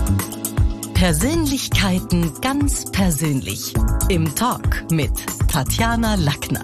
Persönlichkeiten ganz persönlich. Im Talk mit Tatjana Lackner.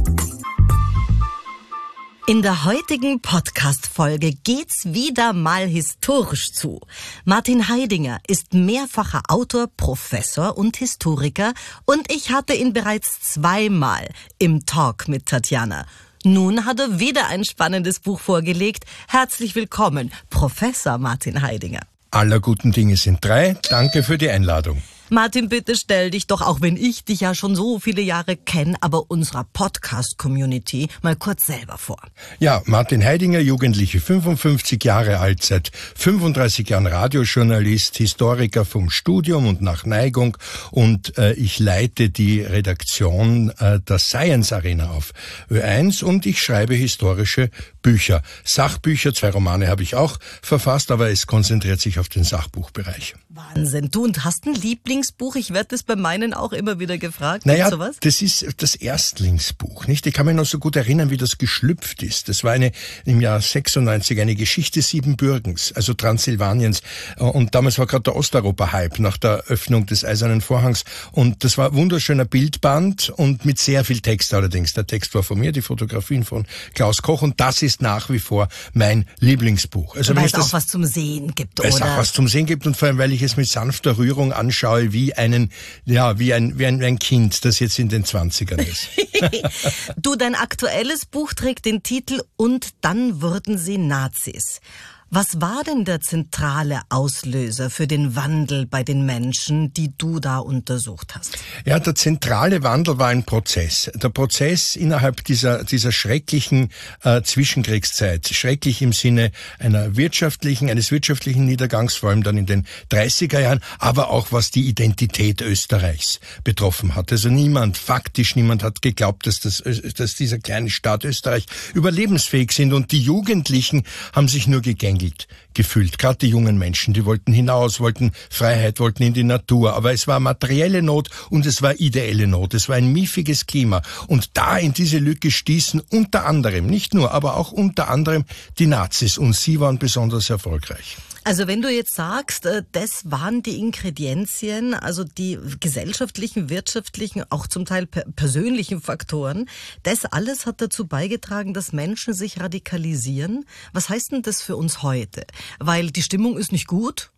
In der heutigen Podcast-Folge geht's wieder mal historisch zu. Martin Heidinger ist mehrfacher Autor, Professor und Historiker und ich hatte ihn bereits zweimal im Talk mit Tatjana. Nun hat er wieder ein spannendes Buch vorgelegt. Herzlich willkommen, Professor Martin Heidinger. Aller guten Dinge sind drei. Danke für die Einladung. Martin, bitte stell dich doch, auch wenn ich dich ja schon so viele Jahre kenne, aber unserer Podcast-Community mal kurz selber vor. Ja, Martin Heidinger, Jugendliche, 55 Jahre alt, seit 35 Jahren Radiojournalist, Historiker vom Studium und nach Neigung und ich leite die Redaktion der Science Arena auf Ö1 und ich schreibe historische Bücher. Sachbücher, 2 Romane habe ich auch verfasst, aber es konzentriert sich auf den Sachbuchbereich. Wahnsinn. Du, und hast ein Lieblingsbuch? Ich werde das bei meinen auch immer wieder gefragt. Naja, das ist das Erstlingsbuch, nicht? Ich kann mich noch so gut erinnern, wie das geschlüpft ist. Das war im Jahr 96 eine Geschichte Siebenbürgens, also Transsilvaniens. Und damals war gerade der Osteuropa-Hype nach der Öffnung des Eisernen Vorhangs. Und das war ein wunderschöner Bildband und mit sehr viel Text allerdings. Der Text war von mir, die Fotografien von Klaus Koch. Und das ist nach wie vor mein Lieblingsbuch. Also weil es auch was zum Sehen gibt, oder? Weil es auch was zum Sehen gibt und vor allem, weil ich es mit sanfter Rührung anschaue, wie ein Kind, das jetzt in den 20ern ist. Du, dein aktuelles Buch trägt den Titel "Und dann wurden sie Nazis". Was war denn der zentrale Auslöser für den Wandel bei den Menschen, die du da untersucht hast? Ja, der zentrale Wandel war ein Prozess. Der Prozess innerhalb dieser schrecklichen Zwischenkriegszeit, schrecklich im Sinne eines wirtschaftlichen Niedergangs, vor allem dann in den 30er Jahren, aber auch was die Identität Österreichs betroffen hat. Also faktisch niemand hat geglaubt, dass dieser kleine Staat Österreich überlebensfähig sind und die Jugendlichen haben sich nur gegängelt gefühlt. Gerade die jungen Menschen, die wollten hinaus, wollten Freiheit, wollten in die Natur. Aber es war materielle Not und es war ideelle Not. Es war ein miefiges Klima. Und da in diese Lücke stießen unter anderem, nicht nur, aber auch unter anderem die Nazis. Und sie waren besonders erfolgreich. Also wenn du jetzt sagst, das waren die Ingredienzien, also die gesellschaftlichen, wirtschaftlichen, auch zum Teil persönlichen Faktoren, das alles hat dazu beigetragen, dass Menschen sich radikalisieren. Was heißt denn das für uns heute? Weil die Stimmung ist nicht gut.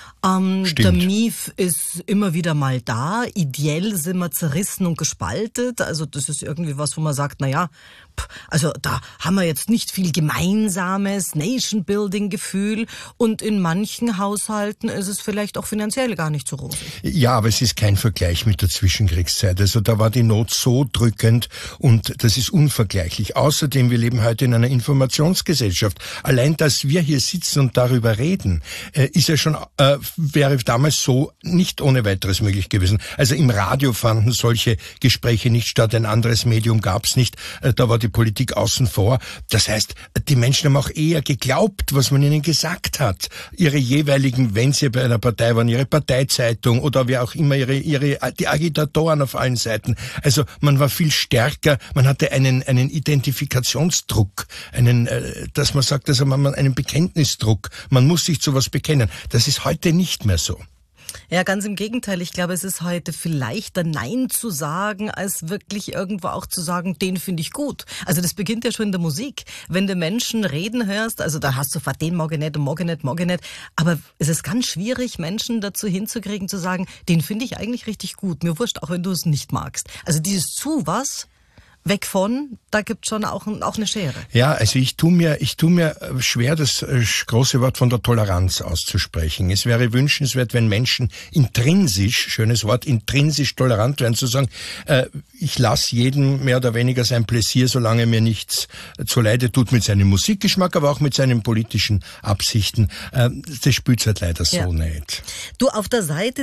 Der Mief ist immer wieder mal da. Ideell sind wir zerrissen und gespaltet. Also das ist irgendwie was, wo man sagt, also da haben wir jetzt nicht viel gemeinsames Nation-Building-Gefühl und in manchen Haushalten ist es vielleicht auch finanziell gar nicht so rosig. Ja, aber es ist kein Vergleich mit der Zwischenkriegszeit. Also da war die Not so drückend und das ist unvergleichlich. Außerdem, wir leben heute in einer Informationsgesellschaft. Allein, dass wir hier sitzen und darüber reden, ist ja schon wäre damals so nicht ohne weiteres möglich gewesen. Also im Radio fanden solche Gespräche nicht statt, ein anderes Medium gab's nicht, da war die Politik außen vor. Das heißt, die Menschen haben auch eher geglaubt, was man ihnen gesagt hat. Ihre jeweiligen, wenn sie bei einer Partei waren, ihre Parteizeitung oder wer auch immer, die Agitatoren auf allen Seiten. Also man war viel stärker, man hatte einen Identifikationsdruck, dass man sagt, also man einen Bekenntnisdruck. Man muss sich zu was bekennen. Das ist heute nicht mehr so. Ja, ganz im Gegenteil. Ich glaube, es ist heute viel leichter, Nein zu sagen, als wirklich irgendwo auch zu sagen, den finde ich gut. Also das beginnt ja schon in der Musik. Wenn du Menschen reden hörst, also da hast du sofort den mag ich nicht und mag ich nicht. Aber es ist ganz schwierig, Menschen dazu hinzukriegen, zu sagen, den finde ich eigentlich richtig gut. Mir wurscht, auch wenn du es nicht magst. Also dieses zu was weg von, da gibt schon auch eine Schere. Ja, also ich tu mir schwer, das große Wort von der Toleranz auszusprechen. Es wäre wünschenswert, wenn Menschen intrinsisch, schönes Wort, intrinsisch tolerant wären, zu sagen, ich lasse jedem mehr oder weniger sein Pläsier, solange mir nichts zuleide tut mit seinem Musikgeschmack, aber auch mit seinen politischen Absichten. Das spielt halt leider so nicht. Du, auf der Seite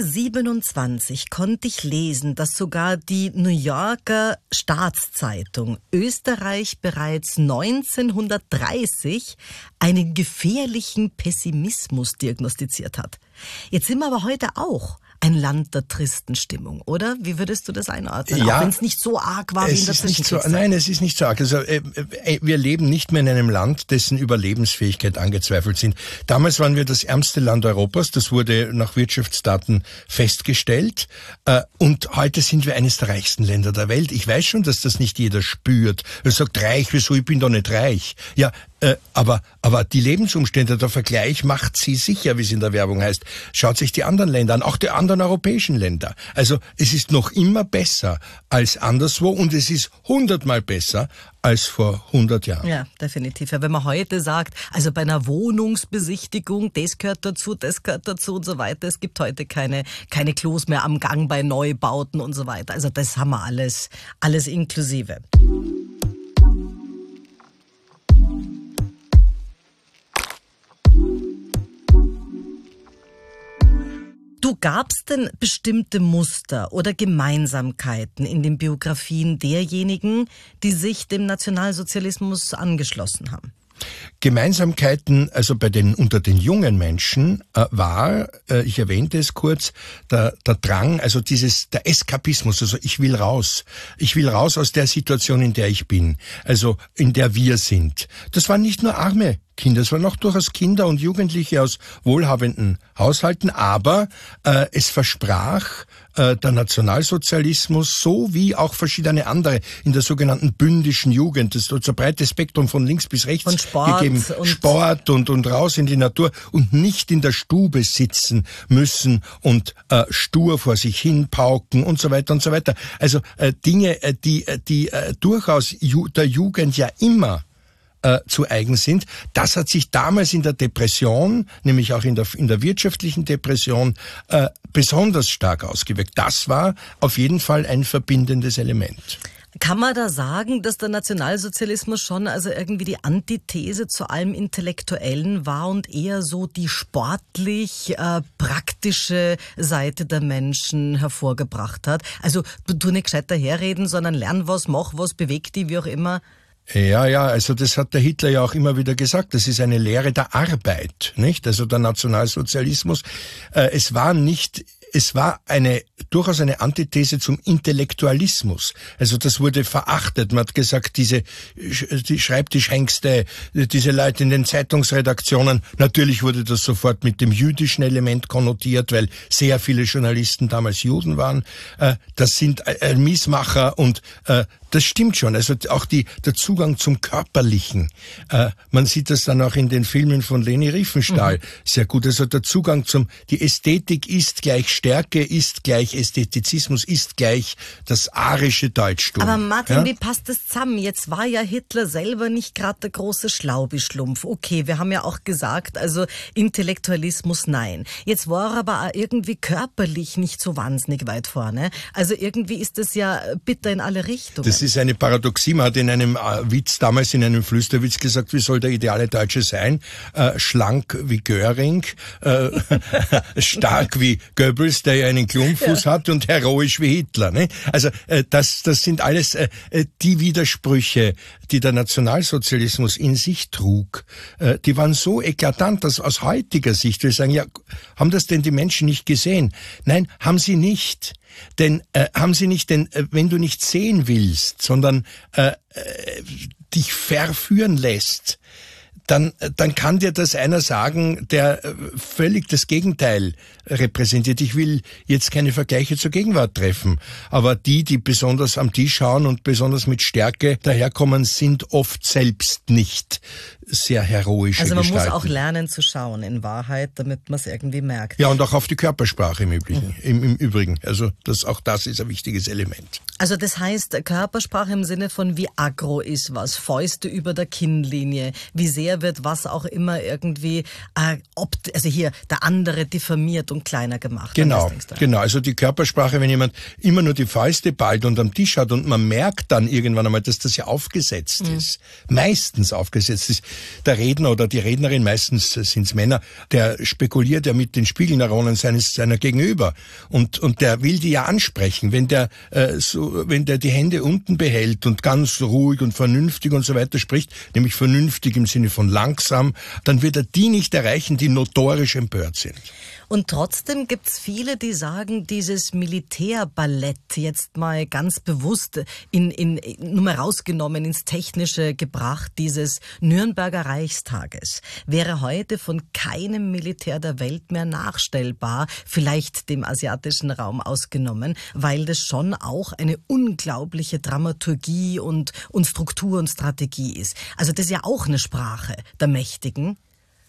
27 konnte ich lesen, dass sogar die New Yorker Staatszeitung Österreich bereits 1930 einen gefährlichen Pessimismus diagnostiziert hat. Jetzt sind wir aber heute auch ein Land der tristen Stimmung, oder? Wie würdest du das einordnen? Ja, auch wenn es nicht so arg war wie in der Zwischenkriegszeit. Nein, es ist nicht so arg. Also, wir leben nicht mehr in einem Land, dessen Überlebensfähigkeit angezweifelt sind. Damals waren wir das ärmste Land Europas. Das wurde nach Wirtschaftsdaten festgestellt. Und heute sind wir eines der reichsten Länder der Welt. Ich weiß schon, dass das nicht jeder spürt. Er sagt, reich, wieso? Ich bin doch nicht reich. Ja, aber die Lebensumstände, der Vergleich macht sie sicher, wie es in der Werbung heißt. Schaut sich die anderen Länder an, auch die anderen europäischen Länder. Also es ist noch immer besser als anderswo und es ist 100-mal besser als vor 100 Jahren. Ja, definitiv. Ja, wenn man heute sagt, also bei einer Wohnungsbesichtigung, das gehört dazu und so weiter. Es gibt heute keine Klos mehr am Gang bei Neubauten und so weiter. Also das haben wir alles inklusive. Gab's denn bestimmte Muster oder Gemeinsamkeiten in den Biografien derjenigen, die sich dem Nationalsozialismus angeschlossen haben? Gemeinsamkeiten, also unter den jungen Menschen war, ich erwähnte es kurz, der Drang, also der Eskapismus, also ich will raus aus der Situation, in der ich bin, also in der wir sind. Das waren nicht nur arme Kinder, es waren auch durchaus Kinder und Jugendliche aus wohlhabenden Haushalten, aber es versprach der Nationalsozialismus sowie auch verschiedene andere in der sogenannten bündischen Jugend, das hat so ein breites Spektrum von links bis rechts gegeben, Sport und raus in die Natur und nicht in der Stube sitzen müssen und stur vor sich hin pauken und so weiter und so weiter. Also Dinge, die durchaus der Jugend ja immer zu eigen sind. Das hat sich damals in der Depression, nämlich auch in der wirtschaftlichen Depression, besonders stark ausgewirkt. Das war auf jeden Fall ein verbindendes Element. Kann man da sagen, dass der Nationalsozialismus schon also irgendwie die Antithese zu allem Intellektuellen war und eher so die sportlich praktische Seite der Menschen hervorgebracht hat? Also du nicht gescheit daherreden, sondern lern was, mach was, beweg dich, wie auch immer. Ja, also das hat der Hitler ja auch immer wieder gesagt. Das ist eine Lehre der Arbeit, nicht? Also der Nationalsozialismus. Es war durchaus eine Antithese zum Intellektualismus. Also das wurde verachtet. Man hat gesagt, die Schreibtischhengste, diese Leute in den Zeitungsredaktionen, natürlich wurde das sofort mit dem jüdischen Element konnotiert, weil sehr viele Journalisten damals Juden waren. Das sind Miesmacher und das stimmt schon. Also auch der Zugang zum Körperlichen. Man sieht das dann auch in den Filmen von Leni Riefenstahl sehr gut. Also der Zugang die Ästhetik ist gleich Stärke, ist gleich Ästhetizismus, ist gleich das arische Deutschtum. Aber Martin, wie passt das zusammen? Jetzt war ja Hitler selber nicht gerade der große Schlaubischlumpf. Okay, wir haben ja auch gesagt, also Intellektualismus nein. Jetzt war er aber auch irgendwie körperlich nicht so wahnsinnig weit vorne. Also irgendwie ist das ja bitter in alle Richtungen. Das ist eine Paradoxie. Man hat in einem Witz, damals in einem Flüsterwitz gesagt, wie soll der ideale Deutsche sein? Schlank wie Göring, stark wie Goebbels, der ja einen Klumpfuß hat, und heroisch wie Hitler. Ne? Also das sind alles die Widersprüche, die der Nationalsozialismus in sich trug. Die waren so eklatant, dass aus heutiger Sicht wir sagen, ja, haben das denn die Menschen nicht gesehen? Nein, haben sie nicht. Denn wenn du nicht sehen willst, sondern dich verführen lässt, dann kann dir das einer sagen, der völlig das Gegenteil repräsentiert. Ich will jetzt keine Vergleiche zur Gegenwart treffen, aber die besonders am Tisch schauen und besonders mit Stärke daherkommen, sind oft selbst nicht sehr heroische Gestalten. Also man muss auch lernen zu schauen, in Wahrheit, damit man es irgendwie merkt. Ja, und auch auf die Körpersprache im Übrigen. Also auch das ist ein wichtiges Element. Also das heißt, Körpersprache im Sinne von wie aggro ist was, Fäuste über der Kinnlinie, wie sehr wird was auch immer irgendwie, also hier der andere diffamiert und kleiner gemacht. Genau. Also die Körpersprache, wenn jemand immer nur die Fäuste ballt und am Tisch hat und man merkt dann irgendwann einmal, dass das ja aufgesetzt ist, meistens aufgesetzt ist. der Redner oder die Rednerin, meistens sind's Männer, der spekuliert ja mit den Spiegelneuronen seiner Gegenüber. Und der will die ja ansprechen. Wenn der die Hände unten behält und ganz ruhig und vernünftig und so weiter spricht, nämlich vernünftig im Sinne von langsam, dann wird er die nicht erreichen, die notorisch empört sind. Und trotzdem gibt's viele, die sagen, dieses Militärballett jetzt mal ganz bewusst nur mal rausgenommen, ins Technische gebracht, dieses Nürnberger Reichstages, wäre heute von keinem Militär der Welt mehr nachstellbar, vielleicht dem asiatischen Raum ausgenommen, weil das schon auch eine unglaubliche Dramaturgie und Struktur und Strategie ist. Also das ist ja auch eine Sprache der Mächtigen.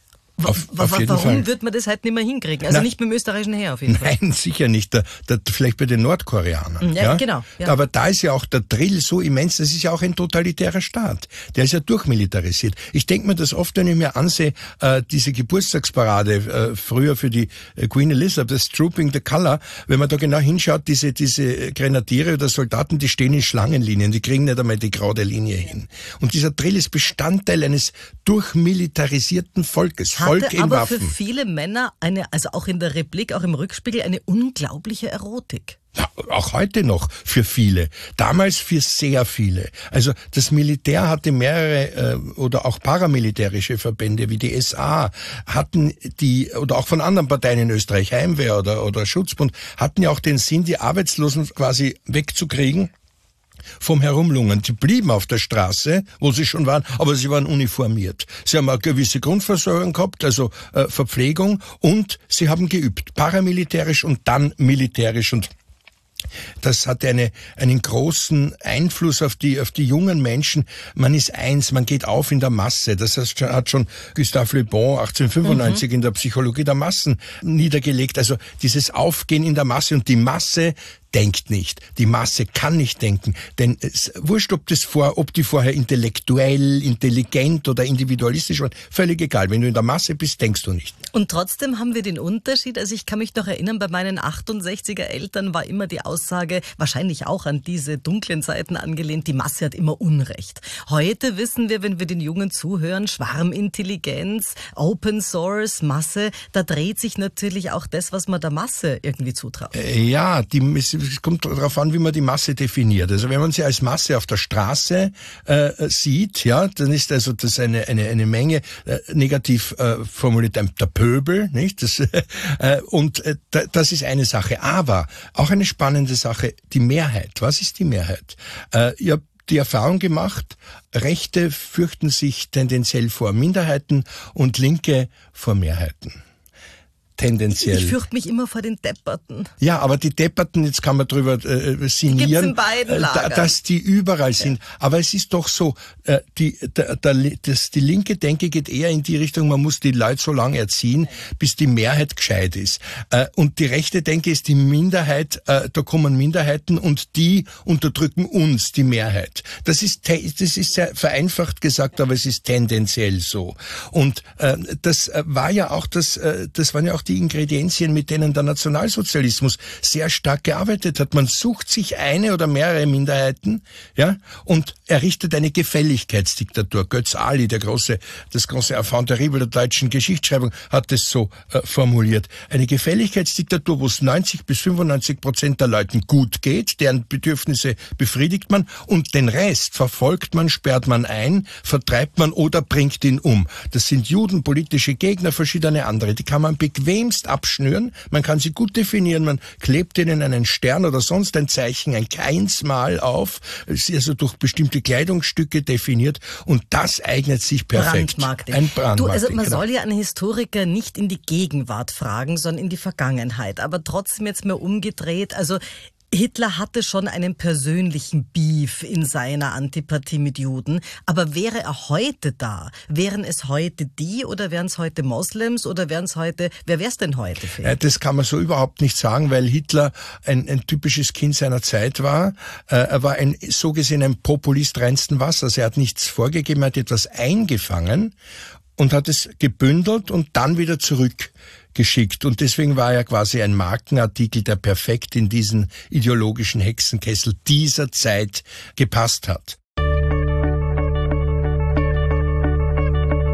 Warum wird man das halt nicht mehr hinkriegen? Also nicht mit dem österreichischen Heer auf jeden Fall. Nein, sicher nicht. Vielleicht bei den Nordkoreanern. Ja, genau. Ja. Aber da ist ja auch der Drill so immens, das ist ja auch ein totalitärer Staat. Der ist ja durchmilitarisiert. Ich denke mir das oft, wenn ich mir ansehe, diese Geburtstagsparade früher für die Queen Elizabeth, das Trooping the Colour, wenn man da genau hinschaut, diese Grenadiere oder Soldaten, die stehen in Schlangenlinien, die kriegen nicht einmal die gerade Linie hin. Und dieser Drill ist Bestandteil eines durchmilitarisierten Volkes. Volk in aber Waffen. Für viele Männer also auch in der Replik, auch im Rückspiegel, eine unglaubliche Erotik. Ja, auch heute noch für viele. Damals für sehr viele. Also das Militär hatte mehrere oder auch paramilitärische Verbände wie die SA, hatten oder auch von anderen Parteien in Österreich, Heimwehr oder Schutzbund, hatten ja auch den Sinn, die Arbeitslosen quasi wegzukriegen vom Herumlungern. Die blieben auf der Straße, wo sie schon waren, aber sie waren uniformiert. Sie haben eine gewisse Grundversorgung gehabt, also Verpflegung, und sie haben geübt, paramilitärisch und dann militärisch, und das hat einen großen Einfluss auf die jungen Menschen. Man ist eins, man geht auf in der Masse. Das hat schon Gustave Le Bon 1895 in der Psychologie der Massen niedergelegt. Also dieses Aufgehen in der Masse, und die Masse denkt nicht. Die Masse kann nicht denken. Denn es wurscht, ob die vorher intellektuell, intelligent oder individualistisch waren, völlig egal. Wenn du in der Masse bist, denkst du nicht. Und trotzdem haben wir den Unterschied. Also ich kann mich noch erinnern, bei meinen 68er Eltern war immer die Aussage, wahrscheinlich auch an diese dunklen Zeiten angelehnt, die Masse hat immer Unrecht. Heute wissen wir, wenn wir den Jungen zuhören, Schwarmintelligenz, Open Source, Masse, da dreht sich natürlich auch das, was man der Masse irgendwie zutraut. Ja, es kommt darauf an, wie man die Masse definiert. Also wenn man sie als Masse auf der Straße sieht, ja, dann ist also das eine Menge negativ formuliert, der Pöbel, nicht? Das ist eine Sache. Aber auch eine spannende Sache, die Mehrheit. Was ist die Mehrheit? Ich habe die Erfahrung gemacht, Rechte fürchten sich tendenziell vor Minderheiten und Linke vor Mehrheiten. Tendenziell. Ich fürchte mich immer vor den Depperten. Ja, aber die Depperten, jetzt kann man drüber sinnieren, in beiden Lagern. Dass die überall sind. Aber es ist doch so, die linke Denke geht eher in die Richtung, man muss die Leute so lange erziehen, bis die Mehrheit gescheit ist. Und die rechte Denke ist die Minderheit, da kommen Minderheiten und die unterdrücken uns, die Mehrheit. Das ist sehr vereinfacht gesagt, aber es ist tendenziell so. Und das waren ja auch die Ingredienzien, mit denen der Nationalsozialismus sehr stark gearbeitet hat. Man sucht sich eine oder mehrere Minderheiten, ja, und errichtet eine Gefälligkeitsdiktatur. Götz Ali, das große Enfant terrible der deutschen Geschichtsschreibung, hat es so formuliert. Eine Gefälligkeitsdiktatur, wo es 90-95% der Leuten gut geht, deren Bedürfnisse befriedigt man, und den Rest verfolgt man, sperrt man ein, vertreibt man oder bringt ihn um. Das sind Juden, politische Gegner, verschiedene andere. Die kann man bequemst abschnüren, man kann sie gut definieren, man klebt ihnen einen Stern oder sonst ein Zeichen, ein Keinsmal auf, ist also durch bestimmte Kleidungsstücke definiert, und das eignet sich perfekt. Brandmarketing. Ein Brandmarketing. Also man soll ja einen Historiker nicht in die Gegenwart fragen, sondern in die Vergangenheit. Aber trotzdem jetzt mal umgedreht, also Hitler hatte schon einen persönlichen Beef in seiner Antipathie mit Juden, aber wäre er heute da? Wären es heute die oder wären es heute Moslems oder wer wäre es denn heute? Das kann man so überhaupt nicht sagen, weil Hitler ein typisches Kind seiner Zeit war. Er war so gesehen ein Populist reinsten Wassers. Er hat nichts vorgegeben, er hat etwas eingefangen und hat es gebündelt und dann wieder zurückgeschickt. Und deswegen war er quasi ein Markenartikel, der perfekt in diesen ideologischen Hexenkessel dieser Zeit gepasst hat.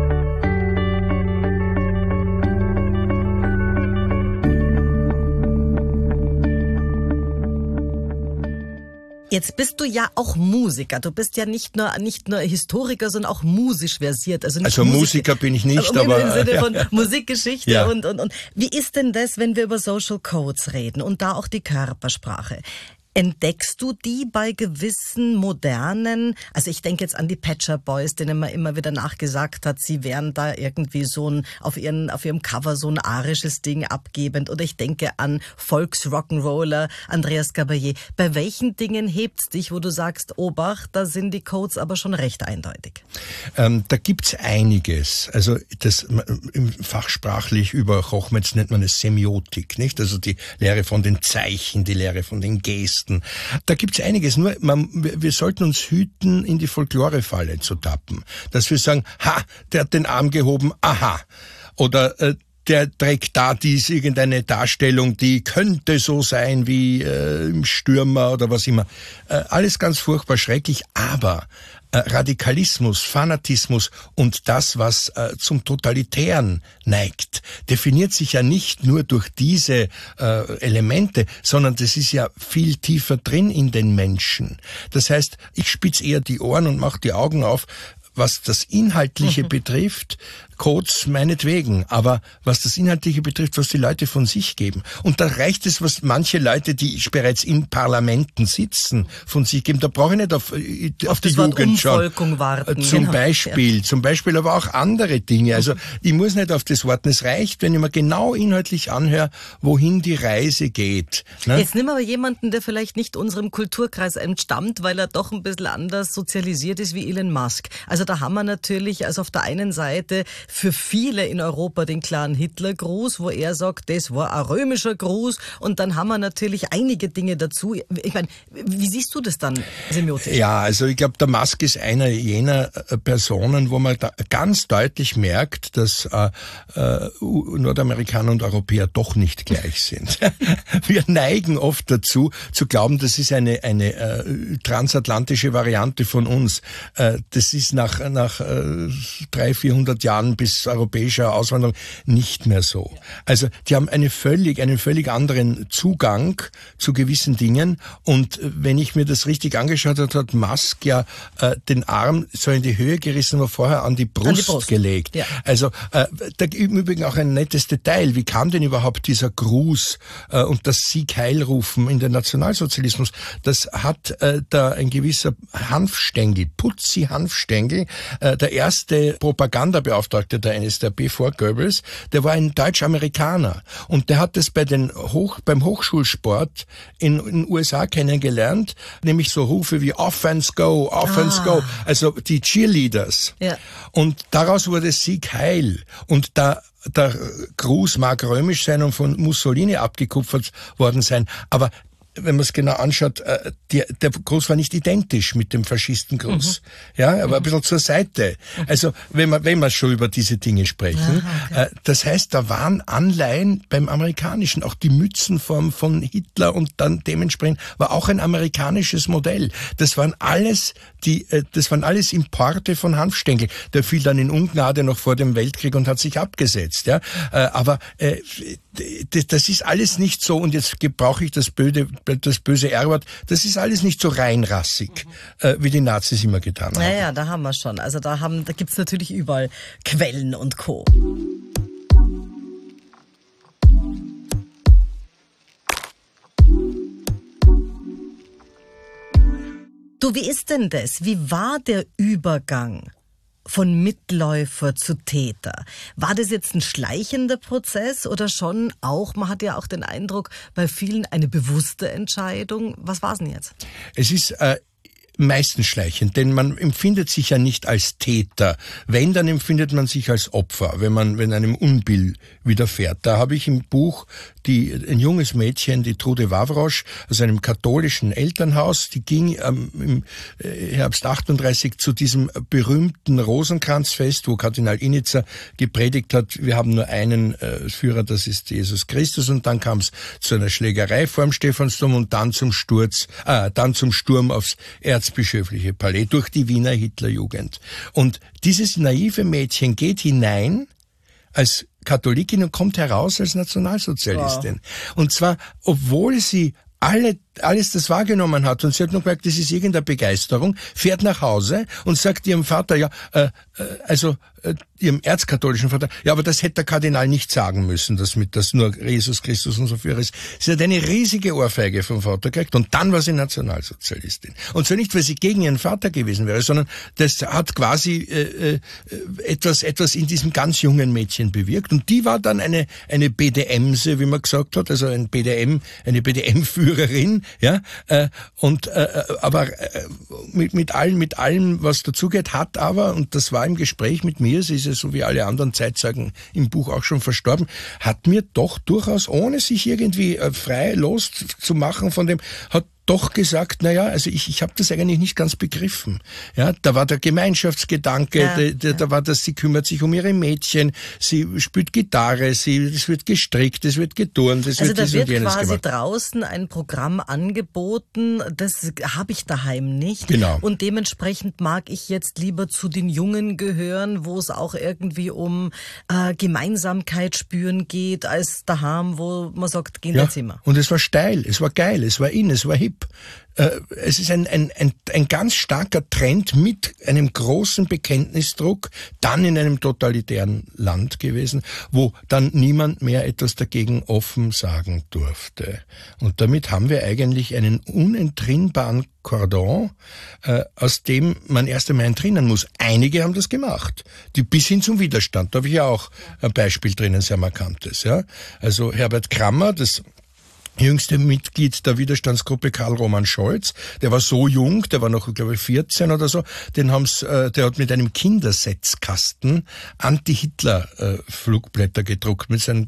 Jetzt bist du ja auch Musiker. Du bist ja nicht nur Historiker, sondern auch musisch versiert. Also Musiker bin ich nicht, aber im Sinne von Musikgeschichte ja. und. Wie ist denn das, wenn wir über Social Codes reden und da auch die Körpersprache? Entdeckst du die bei gewissen modernen, also ich denke jetzt an die Pet Shop Boys, denen man immer wieder nachgesagt hat, sie wären da irgendwie auf ihrem Cover so ein arisches Ding abgebend, oder ich denke an Volks-Rock'n'Roller, Andreas Gabayé. Bei welchen Dingen hebt's dich, wo du sagst, Obacht, da sind die Codes aber schon recht eindeutig? Da gibt's einiges. Also das fachsprachlich über Chochmetz nennt man es Semiotik, nicht? Also die Lehre von den Zeichen, die Lehre von den Gesten. Da gibt's einiges. Nur wir sollten uns hüten, in die Folklorefalle zu tappen. Dass wir sagen, der hat den Arm gehoben, aha. Oder der trägt da irgendeine Darstellung, die könnte so sein wie im Stürmer oder was immer. Alles ganz furchtbar schrecklich, aber Radikalismus, Fanatismus und das, was zum Totalitären neigt, definiert sich ja nicht nur durch diese Elemente, sondern das ist ja viel tiefer drin in den Menschen. Das heißt, ich spitze eher die Ohren und mache die Augen auf, was das Inhaltliche betrifft, Codes meinetwegen, aber was das Inhaltliche betrifft, was die Leute von sich geben. Und da reicht es, was manche Leute, die bereits in Parlamenten sitzen, von sich geben. Da brauche ich nicht auf die Jugend schauen. Warten. Zum Beispiel, aber auch andere Dinge. Also ich muss nicht auf das warten. Es reicht, wenn ich mir genau inhaltlich anhöre, wohin die Reise geht. Ne? Jetzt nimm aber jemanden, der vielleicht nicht unserem Kulturkreis entstammt, weil er doch ein bisschen anders sozialisiert ist wie Elon Musk. Also da haben wir natürlich auf der einen Seite für viele in Europa den klaren Hitlergruß, wo er sagt, das war ein römischer Gruß, und dann haben wir natürlich einige Dinge dazu. Ich meine, wie siehst du das dann semiotisch? Ja, also ich glaube, der Musk ist einer jener Personen, wo man da ganz deutlich merkt, dass Nordamerikaner und Europäer doch nicht gleich sind. Wir neigen oft dazu, zu glauben, das ist eine transatlantische Variante von uns. Das ist nach 300-400 Jahren bis europäischer Auswanderung nicht mehr so. Also die haben einen völlig anderen Zugang zu gewissen Dingen, und wenn ich mir das richtig angeschaut habe, hat Musk ja den Arm so in die Höhe gerissen, aber vorher an die Brust gelegt. Ja. Also da im Übrigen auch ein nettes Detail. Wie kam denn überhaupt dieser Gruß und das Sieg Heil rufen in den Nationalsozialismus? Das hat da ein gewisser Hanfstengel, Putzi Hanfstengel, der erste Propagandabeauftragte der NSDAP vor Goebbels, der war ein Deutsch-Amerikaner, und der hat das beim Hochschulsport in den USA kennengelernt, nämlich so Rufe wie Offense Go, also die Cheerleaders. Ja. Und daraus wurde Sieg Heil. Und der Gruß mag römisch sein und von Mussolini abgekupfert worden sein, aber wenn man es genau anschaut, der Gruß war nicht identisch mit dem Faschistengruß. Ja, aber ein bisschen zur Seite. Also, wenn wir schon über diese Dinge sprechen, das heißt, da waren Anleihen beim Amerikanischen. Auch die Mützenform von Hitler und dann dementsprechend war auch ein amerikanisches Modell. Das waren alles Importe von Hanfstengel. Der fiel dann in Ungnade noch vor dem Weltkrieg und hat sich abgesetzt. Ja, aber das ist alles nicht so, und jetzt gebrauche ich das böse R-Wort, das ist alles nicht so reinrassig, wie die Nazis immer getan haben. Naja, da haben wir schon. Also da gibt's natürlich überall Quellen und Co. Du, wie ist denn das? Wie war der Übergang von Mitläufer zu Täter? War das jetzt ein schleichender Prozess oder schon auch, man hat ja auch den Eindruck, bei vielen eine bewusste Entscheidung? Was war es denn jetzt? Es ist meistens schleichend, denn man empfindet sich ja nicht als Täter. Wenn, dann empfindet man sich als Opfer, wenn einem Unbill widerfährt. Da habe ich im Buch ein junges Mädchen, die Trude Wawrosch, aus einem katholischen Elternhaus, die ging im Herbst 38 zu diesem berühmten Rosenkranzfest, wo Kardinal Innitzer gepredigt hat, wir haben nur einen Führer, das ist Jesus Christus, und dann kam es zu einer Schlägerei vor dem Stephansdom und dann zum Sturm aufs erzbischöfliche Palais durch die Wiener Hitlerjugend. Und dieses naive Mädchen geht hinein als Katholikin und kommt heraus als Nationalsozialistin. Wow. Und zwar, obwohl sie alle alles das wahrgenommen hat und sie hat nur gemerkt, das ist irgendeine Begeisterung, fährt nach Hause und sagt ihrem Vater, ihrem erzkatholischen Vater, ja, aber das hätte der Kardinal nicht sagen müssen, dass nur Jesus Christus unser Führer ist. Sie hat eine riesige Ohrfeige vom Vater gekriegt und dann war sie Nationalsozialistin. Und zwar nicht, weil sie gegen ihren Vater gewesen wäre, sondern das hat quasi etwas in diesem ganz jungen Mädchen bewirkt. Und die war dann eine BDMse, wie man gesagt hat, also eine BDM-Führerin, ja, aber mit allem, was dazugeht, hat aber, und das war im Gespräch mit mir, sie ist ja so wie alle anderen Zeitzeugen im Buch auch schon verstorben, hat mir doch durchaus, ohne sich irgendwie frei loszumachen von dem, hat doch gesagt, also ich habe das eigentlich nicht ganz begriffen. Ja, da war der Gemeinschaftsgedanke, da war das, sie kümmert sich um ihre Mädchen, sie spielt Gitarre, es wird gestrickt, es wird geturnt, es wird da dies wird und jenes quasi gemacht. draußen ein Programm angeboten, das habe ich daheim nicht. Genau. Und dementsprechend mag ich jetzt lieber zu den Jungen gehören, wo es auch irgendwie um Gemeinsamkeit spüren geht, als daheim, wo man sagt, geh in dein Zimmer. Und es war steil, es war geil, es war es war hip. Es ist ein ganz starker Trend mit einem großen Bekenntnisdruck, dann in einem totalitären Land gewesen, wo dann niemand mehr etwas dagegen offen sagen durfte. Und damit haben wir eigentlich einen unentrinnbaren Kordon, aus dem man erst einmal entrinnen muss. Einige haben das gemacht, die bis hin zum Widerstand. Da habe ich ja auch ein Beispiel drinnen, sehr markantes. Ja? Also Herbert Krammer, das jüngste Mitglied der Widerstandsgruppe Karl Roman Scholz, der war so jung, der war noch, glaube ich, 14 oder so, der hat mit einem Kindersetzkasten Anti-Hitler-Flugblätter gedruckt, mit seinem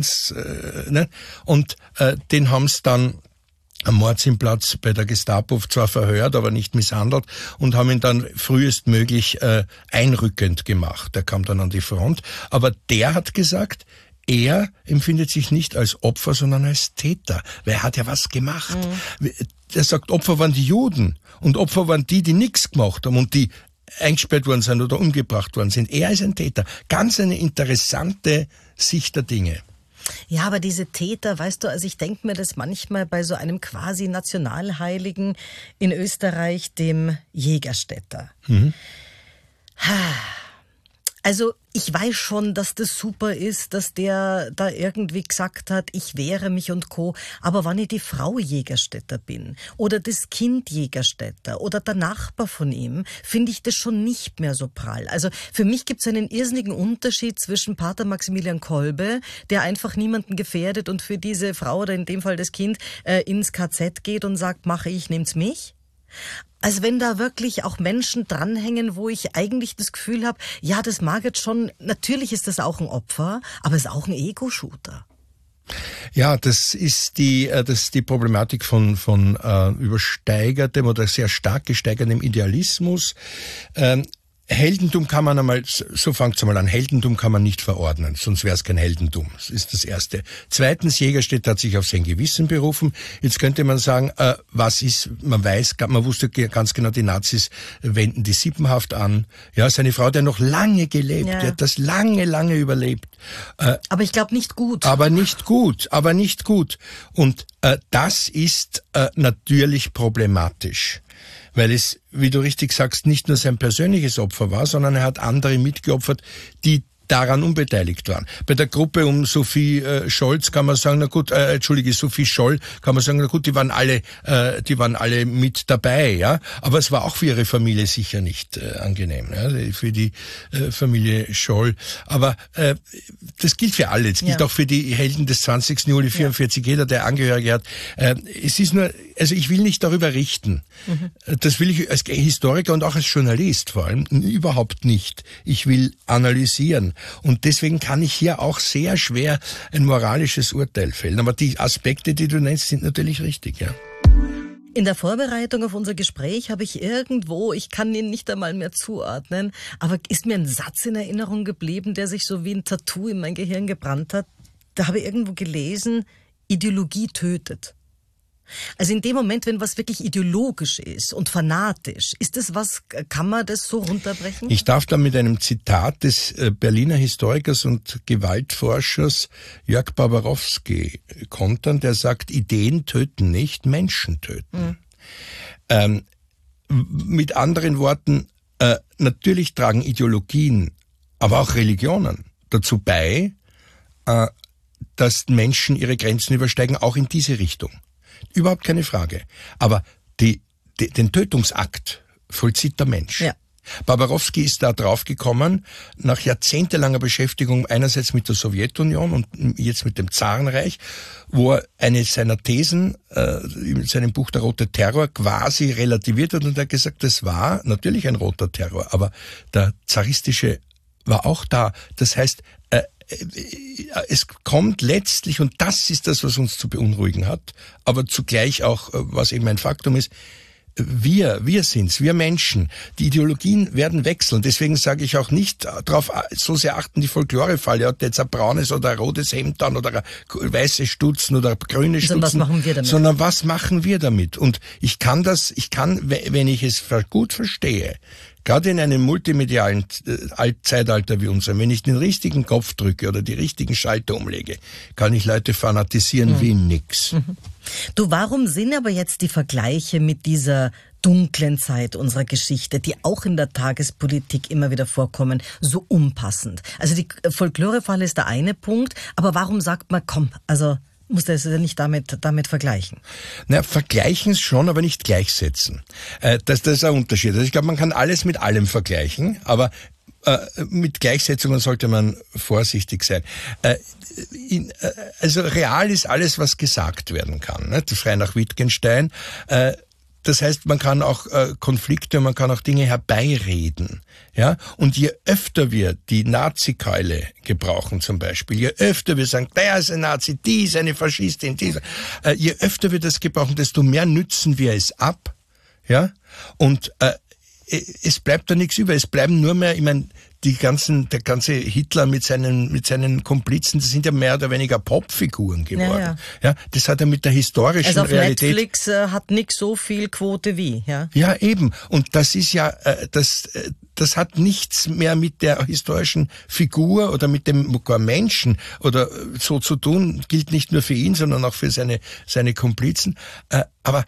den haben's dann am Mordsinnplatz bei der Gestapo zwar verhört, aber nicht misshandelt und haben ihn dann frühestmöglich einrückend gemacht. Der kam dann an die Front, aber der hat gesagt, er empfindet sich nicht als Opfer, sondern als Täter, weil er hat ja was gemacht. Er sagt, Opfer waren die Juden und Opfer waren die nichts gemacht haben und die eingesperrt worden sind oder umgebracht worden sind. Er ist ein Täter. Ganz eine interessante Sicht der Dinge. Ja, aber diese Täter, weißt du, also ich denke mir das manchmal bei so einem quasi Nationalheiligen in Österreich, dem Jägerstätter. Also ich weiß schon, dass das super ist, dass der da irgendwie gesagt hat, ich wehre mich und Co. Aber wenn ich die Frau Jägerstätter bin oder das Kind Jägerstätter oder der Nachbar von ihm, finde ich das schon nicht mehr so prall. Also für mich gibt es einen irrsinnigen Unterschied zwischen Pater Maximilian Kolbe, der einfach niemanden gefährdet und für diese Frau oder in dem Fall das Kind ins KZ geht und sagt, mache ich, nehmt's mich. Also wenn da wirklich auch Menschen dranhängen, wo ich eigentlich das Gefühl habe, ja, das mag jetzt schon, natürlich ist das auch ein Opfer, aber es ist auch ein Ego-Shooter. Ja, das ist die Problematik von übersteigertem oder sehr stark gesteigertem Idealismus. Heldentum kann man einmal, so fangt's einmal an, Heldentum kann man nicht verordnen, sonst wäre es kein Heldentum. Das ist das Erste. Zweitens, Jägerstätter hat sich auf sein Gewissen berufen. Jetzt könnte man sagen, man wusste ganz genau, die Nazis wenden die Sippenhaft an. Ja, seine Frau hat ja noch lange gelebt, die hat das lange überlebt. Aber ich glaube nicht gut. Aber nicht gut. Und das ist natürlich problematisch. Weil es, wie du richtig sagst, nicht nur sein persönliches Opfer war, sondern er hat andere mitgeopfert, die daran unbeteiligt waren. Bei der Gruppe um Sophie Scholz kann man sagen, Sophie Scholl kann man sagen, na gut, die waren alle mit dabei, ja. Aber es war auch für ihre Familie sicher nicht angenehm, ja, für die Familie Scholl. Aber das gilt für alle. Das gilt auch für die Helden des 20. Juli 44, jeder, der Angehörige hat. Es ist nur, also ich will nicht darüber richten. Das will ich als Historiker und auch als Journalist vor allem überhaupt nicht. Ich will analysieren. Und deswegen kann ich hier auch sehr schwer ein moralisches Urteil fällen. Aber die Aspekte, die du nennst, sind natürlich richtig, ja. In der Vorbereitung auf unser Gespräch habe ich irgendwo, ich kann ihn nicht einmal mehr zuordnen, aber ist mir ein Satz in Erinnerung geblieben, der sich so wie ein Tattoo in mein Gehirn gebrannt hat. Da habe ich irgendwo gelesen, Ideologie tötet. Also in dem Moment, wenn was wirklich ideologisch ist und fanatisch, ist das was, kann man das so runterbrechen? Ich darf da mit einem Zitat des Berliner Historikers und Gewaltforschers Jörg Barbarowski kontern, der sagt, Ideen töten nicht, Menschen töten. Mit anderen Worten, natürlich tragen Ideologien, aber auch Religionen dazu bei, dass Menschen ihre Grenzen übersteigen, auch in diese Richtung. Überhaupt keine Frage. Aber den Tötungsakt vollzieht der Mensch. Ja. Barbarowski ist da draufgekommen, nach jahrzehntelanger Beschäftigung einerseits mit der Sowjetunion und jetzt mit dem Zarenreich, wo er eine seiner Thesen in seinem Buch Der rote Terror quasi relativiert hat und er hat gesagt, das war natürlich ein roter Terror, aber der zaristische war auch da. Das heißt, es kommt letztlich, und das ist das, was uns zu beunruhigen hat, aber zugleich auch, was eben ein Faktum ist, wir sind's, wir Menschen. Die Ideologien werden wechseln. Deswegen sage ich auch nicht darauf so sehr achten, die Folklorefalle. Hat jetzt ein braunes oder ein rotes Hemd an oder weiße Stutzen oder grüne Stutzen. Was machen wir damit? Sondern was machen wir damit? Und ich kann, wenn ich es gut verstehe, gerade in einem multimedialen Zeitalter wie unserem, wenn ich den richtigen Kopf drücke oder die richtigen Schalter umlege, kann ich Leute fanatisieren wie nix. Du, warum sind aber jetzt die Vergleiche mit dieser dunklen Zeit unserer Geschichte, die auch in der Tagespolitik immer wieder vorkommen, so unpassend? Also die Folklorefalle ist der eine Punkt, aber warum sagt man, komm, also muss das ja nicht damit vergleichen? Na, vergleichen schon, aber nicht gleichsetzen. Das ist ein Unterschied. Also ich glaube, man kann alles mit allem vergleichen, aber mit Gleichsetzungen sollte man vorsichtig sein. Also real ist alles, was gesagt werden kann. Ne? Frei nach Wittgenstein. Das heißt, man kann auch Konflikte, man kann auch Dinge herbeireden. Ja? Und je öfter wir die Nazi-Keule gebrauchen zum Beispiel, je öfter wir sagen, der ist ein Nazi, die ist eine Faschistin, je öfter wir das gebrauchen, desto mehr nützen wir es ab. Ja? Und es bleibt da nichts über. Es bleiben nur mehr, ich meine, der ganze Hitler mit seinen Komplizen, das sind ja mehr oder weniger Popfiguren geworden. Ja, das hat ja mit der historischen Realität. Also auf Netflix hat nicht so viel Quote wie, ja. Ja, eben. Und das ist ja, das hat nichts mehr mit der historischen Figur oder mit dem Menschen oder so zu tun. Gilt nicht nur für ihn, sondern auch für seine Komplizen. Aber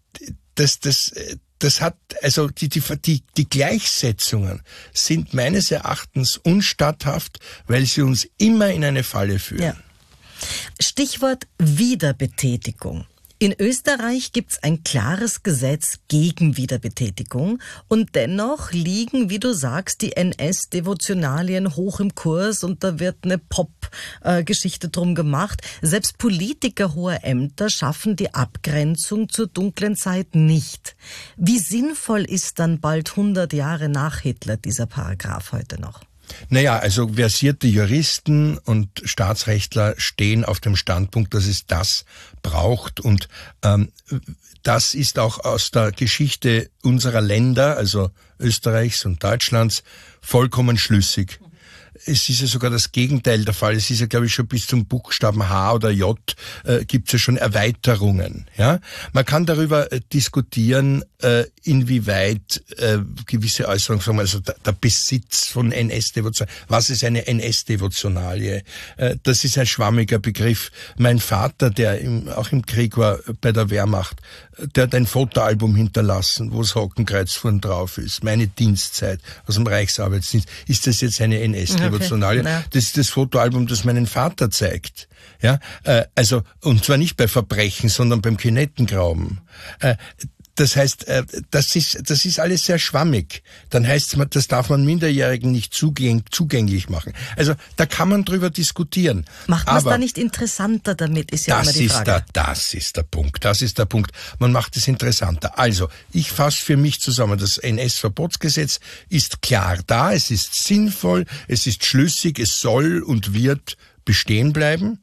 das hat, also die Gleichsetzungen sind meines Erachtens unstatthaft, weil sie uns immer in eine Falle führen. Ja. Stichwort Wiederbetätigung. In Österreich gibt's ein klares Gesetz gegen Wiederbetätigung und dennoch liegen, wie du sagst, die NS-Devotionalien hoch im Kurs und da wird eine Pop-Geschichte drum gemacht. Selbst Politiker hoher Ämter schaffen die Abgrenzung zur dunklen Zeit nicht. Wie sinnvoll ist dann bald 100 Jahre nach Hitler dieser Paragraph heute noch? Naja, also versierte Juristen und Staatsrechtler stehen auf dem Standpunkt, dass es das braucht und das ist auch aus der Geschichte unserer Länder, also Österreichs und Deutschlands, vollkommen schlüssig. Es ist ja sogar das Gegenteil der Fall. Es ist ja, glaube ich, schon bis zum Buchstaben H oder J gibt es ja schon Erweiterungen. Ja, man kann darüber diskutieren, inwieweit gewisse Äußerungen, sagen wir, also der Besitz von NS-Devotionalien. Was ist eine NS-Devotionalie? Das ist ein schwammiger Begriff. Mein Vater, der auch im Krieg war bei der Wehrmacht, der hat ein Fotoalbum hinterlassen, wo das Hakenkreuz vorn drauf ist. Meine Dienstzeit aus dem Reichsarbeitsdienst. Ist das jetzt eine NS-Devotionalie? Okay. Das ist das Fotoalbum, das meinen Vater zeigt. Ja, also, und zwar nicht bei Verbrechen, sondern beim Kinettengrauben. Das heißt, das ist alles sehr schwammig. Dann heißt es, das darf man Minderjährigen nicht zugänglich machen. Also da kann man drüber diskutieren. Macht man es da nicht interessanter damit, ist ja immer die Frage. Das ist der Punkt. Man macht es interessanter. Also, ich fasse für mich zusammen, das NS-Verbotsgesetz ist klar da, es ist sinnvoll, es ist schlüssig, es soll und wird bestehen bleiben.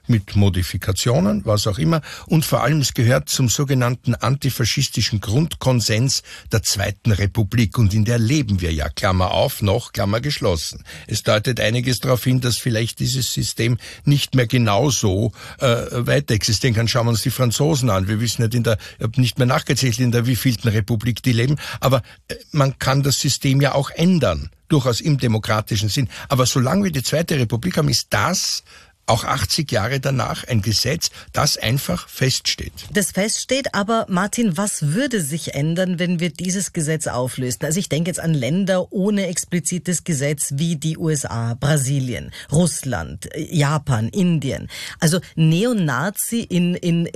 mit Modifikationen, was auch immer. Und vor allem, es gehört zum sogenannten antifaschistischen Grundkonsens der Zweiten Republik. Und in der leben wir ja, Klammer auf, noch, Klammer geschlossen. Es deutet einiges darauf hin, dass vielleicht dieses System nicht mehr genauso weiter existieren kann. Schauen wir uns die Franzosen an. Wir wissen ich habe nicht mehr nachgezählt, in der wievielten Republik die leben. Aber man kann das System ja auch ändern. Durchaus im demokratischen Sinn. Aber solange wir die Zweite Republik haben, ist das auch 80 Jahre danach ein Gesetz, das einfach feststeht. Das feststeht, aber Martin, was würde sich ändern, wenn wir dieses Gesetz auflösen? Also ich denke jetzt an Länder ohne explizites Gesetz wie die USA, Brasilien, Russland, Japan, Indien. Also Neonazi in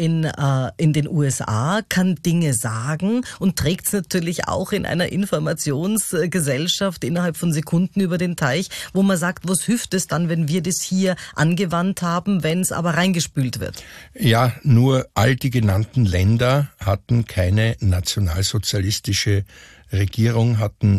den USA kann Dinge sagen und trägt es natürlich auch in einer Informationsgesellschaft innerhalb von Sekunden über den Teich, wo man sagt, was hilft es dann, wenn wir das hier angewandt haben, wenn es aber reingespült wird? Ja, nur all die genannten Länder hatten keine nationalsozialistische Regierung,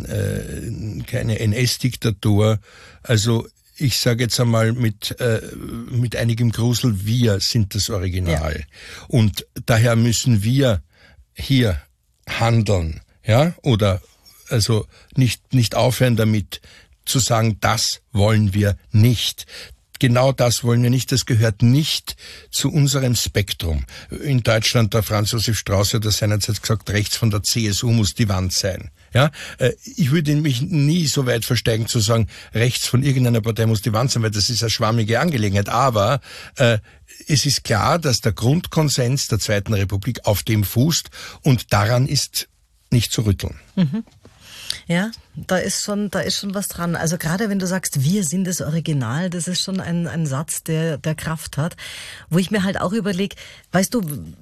hatten keine NS-Diktatur. Also ich sage jetzt einmal mit einigem Grusel, wir sind das Original. Ja. Und daher müssen wir hier handeln, ja, oder also nicht aufhören damit zu sagen, das wollen wir nicht. Genau das wollen wir nicht. Das gehört nicht zu unserem Spektrum. In Deutschland, der Franz Josef Strauß hat das seinerzeit gesagt, rechts von der CSU muss die Wand sein. Ja, ich würde mich nie so weit versteigen zu sagen, rechts von irgendeiner Partei muss die Wand sein, weil das ist eine schwammige Angelegenheit. Aber es ist klar, dass der Grundkonsens der Zweiten Republik auf dem fußt und daran ist nicht zu rütteln. Mhm. Ja, da ist schon was dran. Also gerade wenn du sagst, wir sind das Original, das ist schon ein Satz, der Kraft hat, wo ich mir halt auch überlege, weißt du,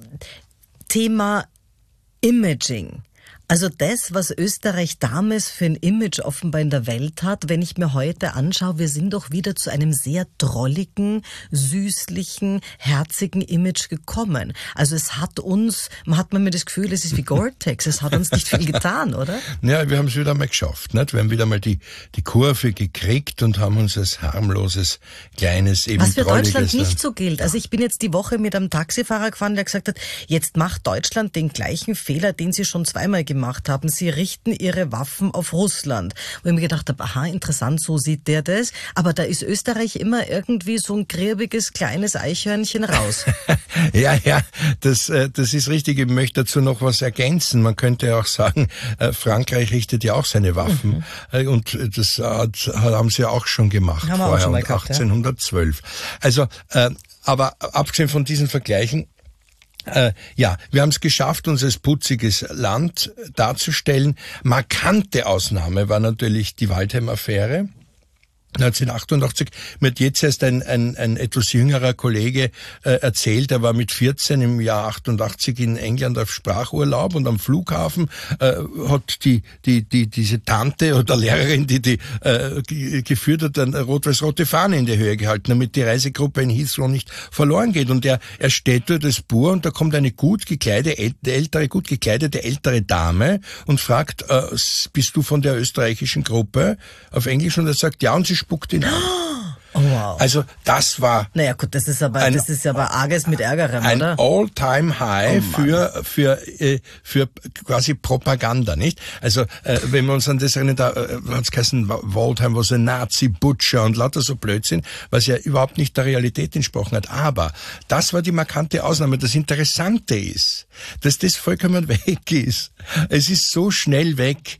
Thema Imaging. Also das, was Österreich damals für ein Image offenbar in der Welt hat, wenn ich mir heute anschaue, wir sind doch wieder zu einem sehr drolligen, süßlichen, herzigen Image gekommen. Also es hat uns, man hat mir das Gefühl, es ist wie Gore-Tex, es hat uns nicht viel getan, oder? Ja, wir haben es wieder mal geschafft, nicht? Wir haben wieder mal die Kurve gekriegt und haben uns als harmloses, kleines, eben was für drolliges Deutschland nicht so gilt. Also ich bin jetzt die Woche mit einem Taxifahrer gefahren, der gesagt hat, jetzt macht Deutschland den gleichen Fehler, den sie schon zweimal gemacht haben. Sie richten ihre Waffen auf Russland. Wo ich mir gedacht habe, aha, interessant, so sieht der das. Aber da ist Österreich immer irgendwie so ein griebiges, kleines Eichhörnchen raus. Ja, das ist richtig. Ich möchte dazu noch was ergänzen. Man könnte auch sagen, Frankreich richtet ja auch seine Waffen. Und das haben sie ja auch schon gemacht. Haben wir auch schon mal gehabt, 1812. Ja. Also, aber abgesehen von diesen Vergleichen, ja, wir haben es geschafft, uns als putziges Land darzustellen. Markante Ausnahme war natürlich die Waldheim-Affäre. 1988, mir hat jetzt erst ein etwas jüngerer Kollege erzählt, er war mit 14 im Jahr 88 in England auf Sprachurlaub und am Flughafen hat diese Tante oder Lehrerin, die geführt hat, eine rot-weiß-rote Fahne in die Höhe gehalten, damit die Reisegruppe in Heathrow nicht verloren geht. Und er steht dort als Bur und da kommt eine gut gekleidete ältere Dame und fragt, bist du von der österreichischen Gruppe? Auf Englisch, und er sagt ja, und sie spuckt ihn an. Oh, wow. Also das war... Naja gut, das ist aber Arges mit Ärgerem, ein oder? All-Time-High für quasi Propaganda, nicht? Also wenn wir uns an das erinnern, da hat es geheißen, Waldheim was ein Nazi-Butcher und lauter so Blödsinn, was ja überhaupt nicht der Realität entsprochen hat. Aber das war die markante Ausnahme. Das Interessante ist, dass das vollkommen weg ist. Es ist so schnell weg,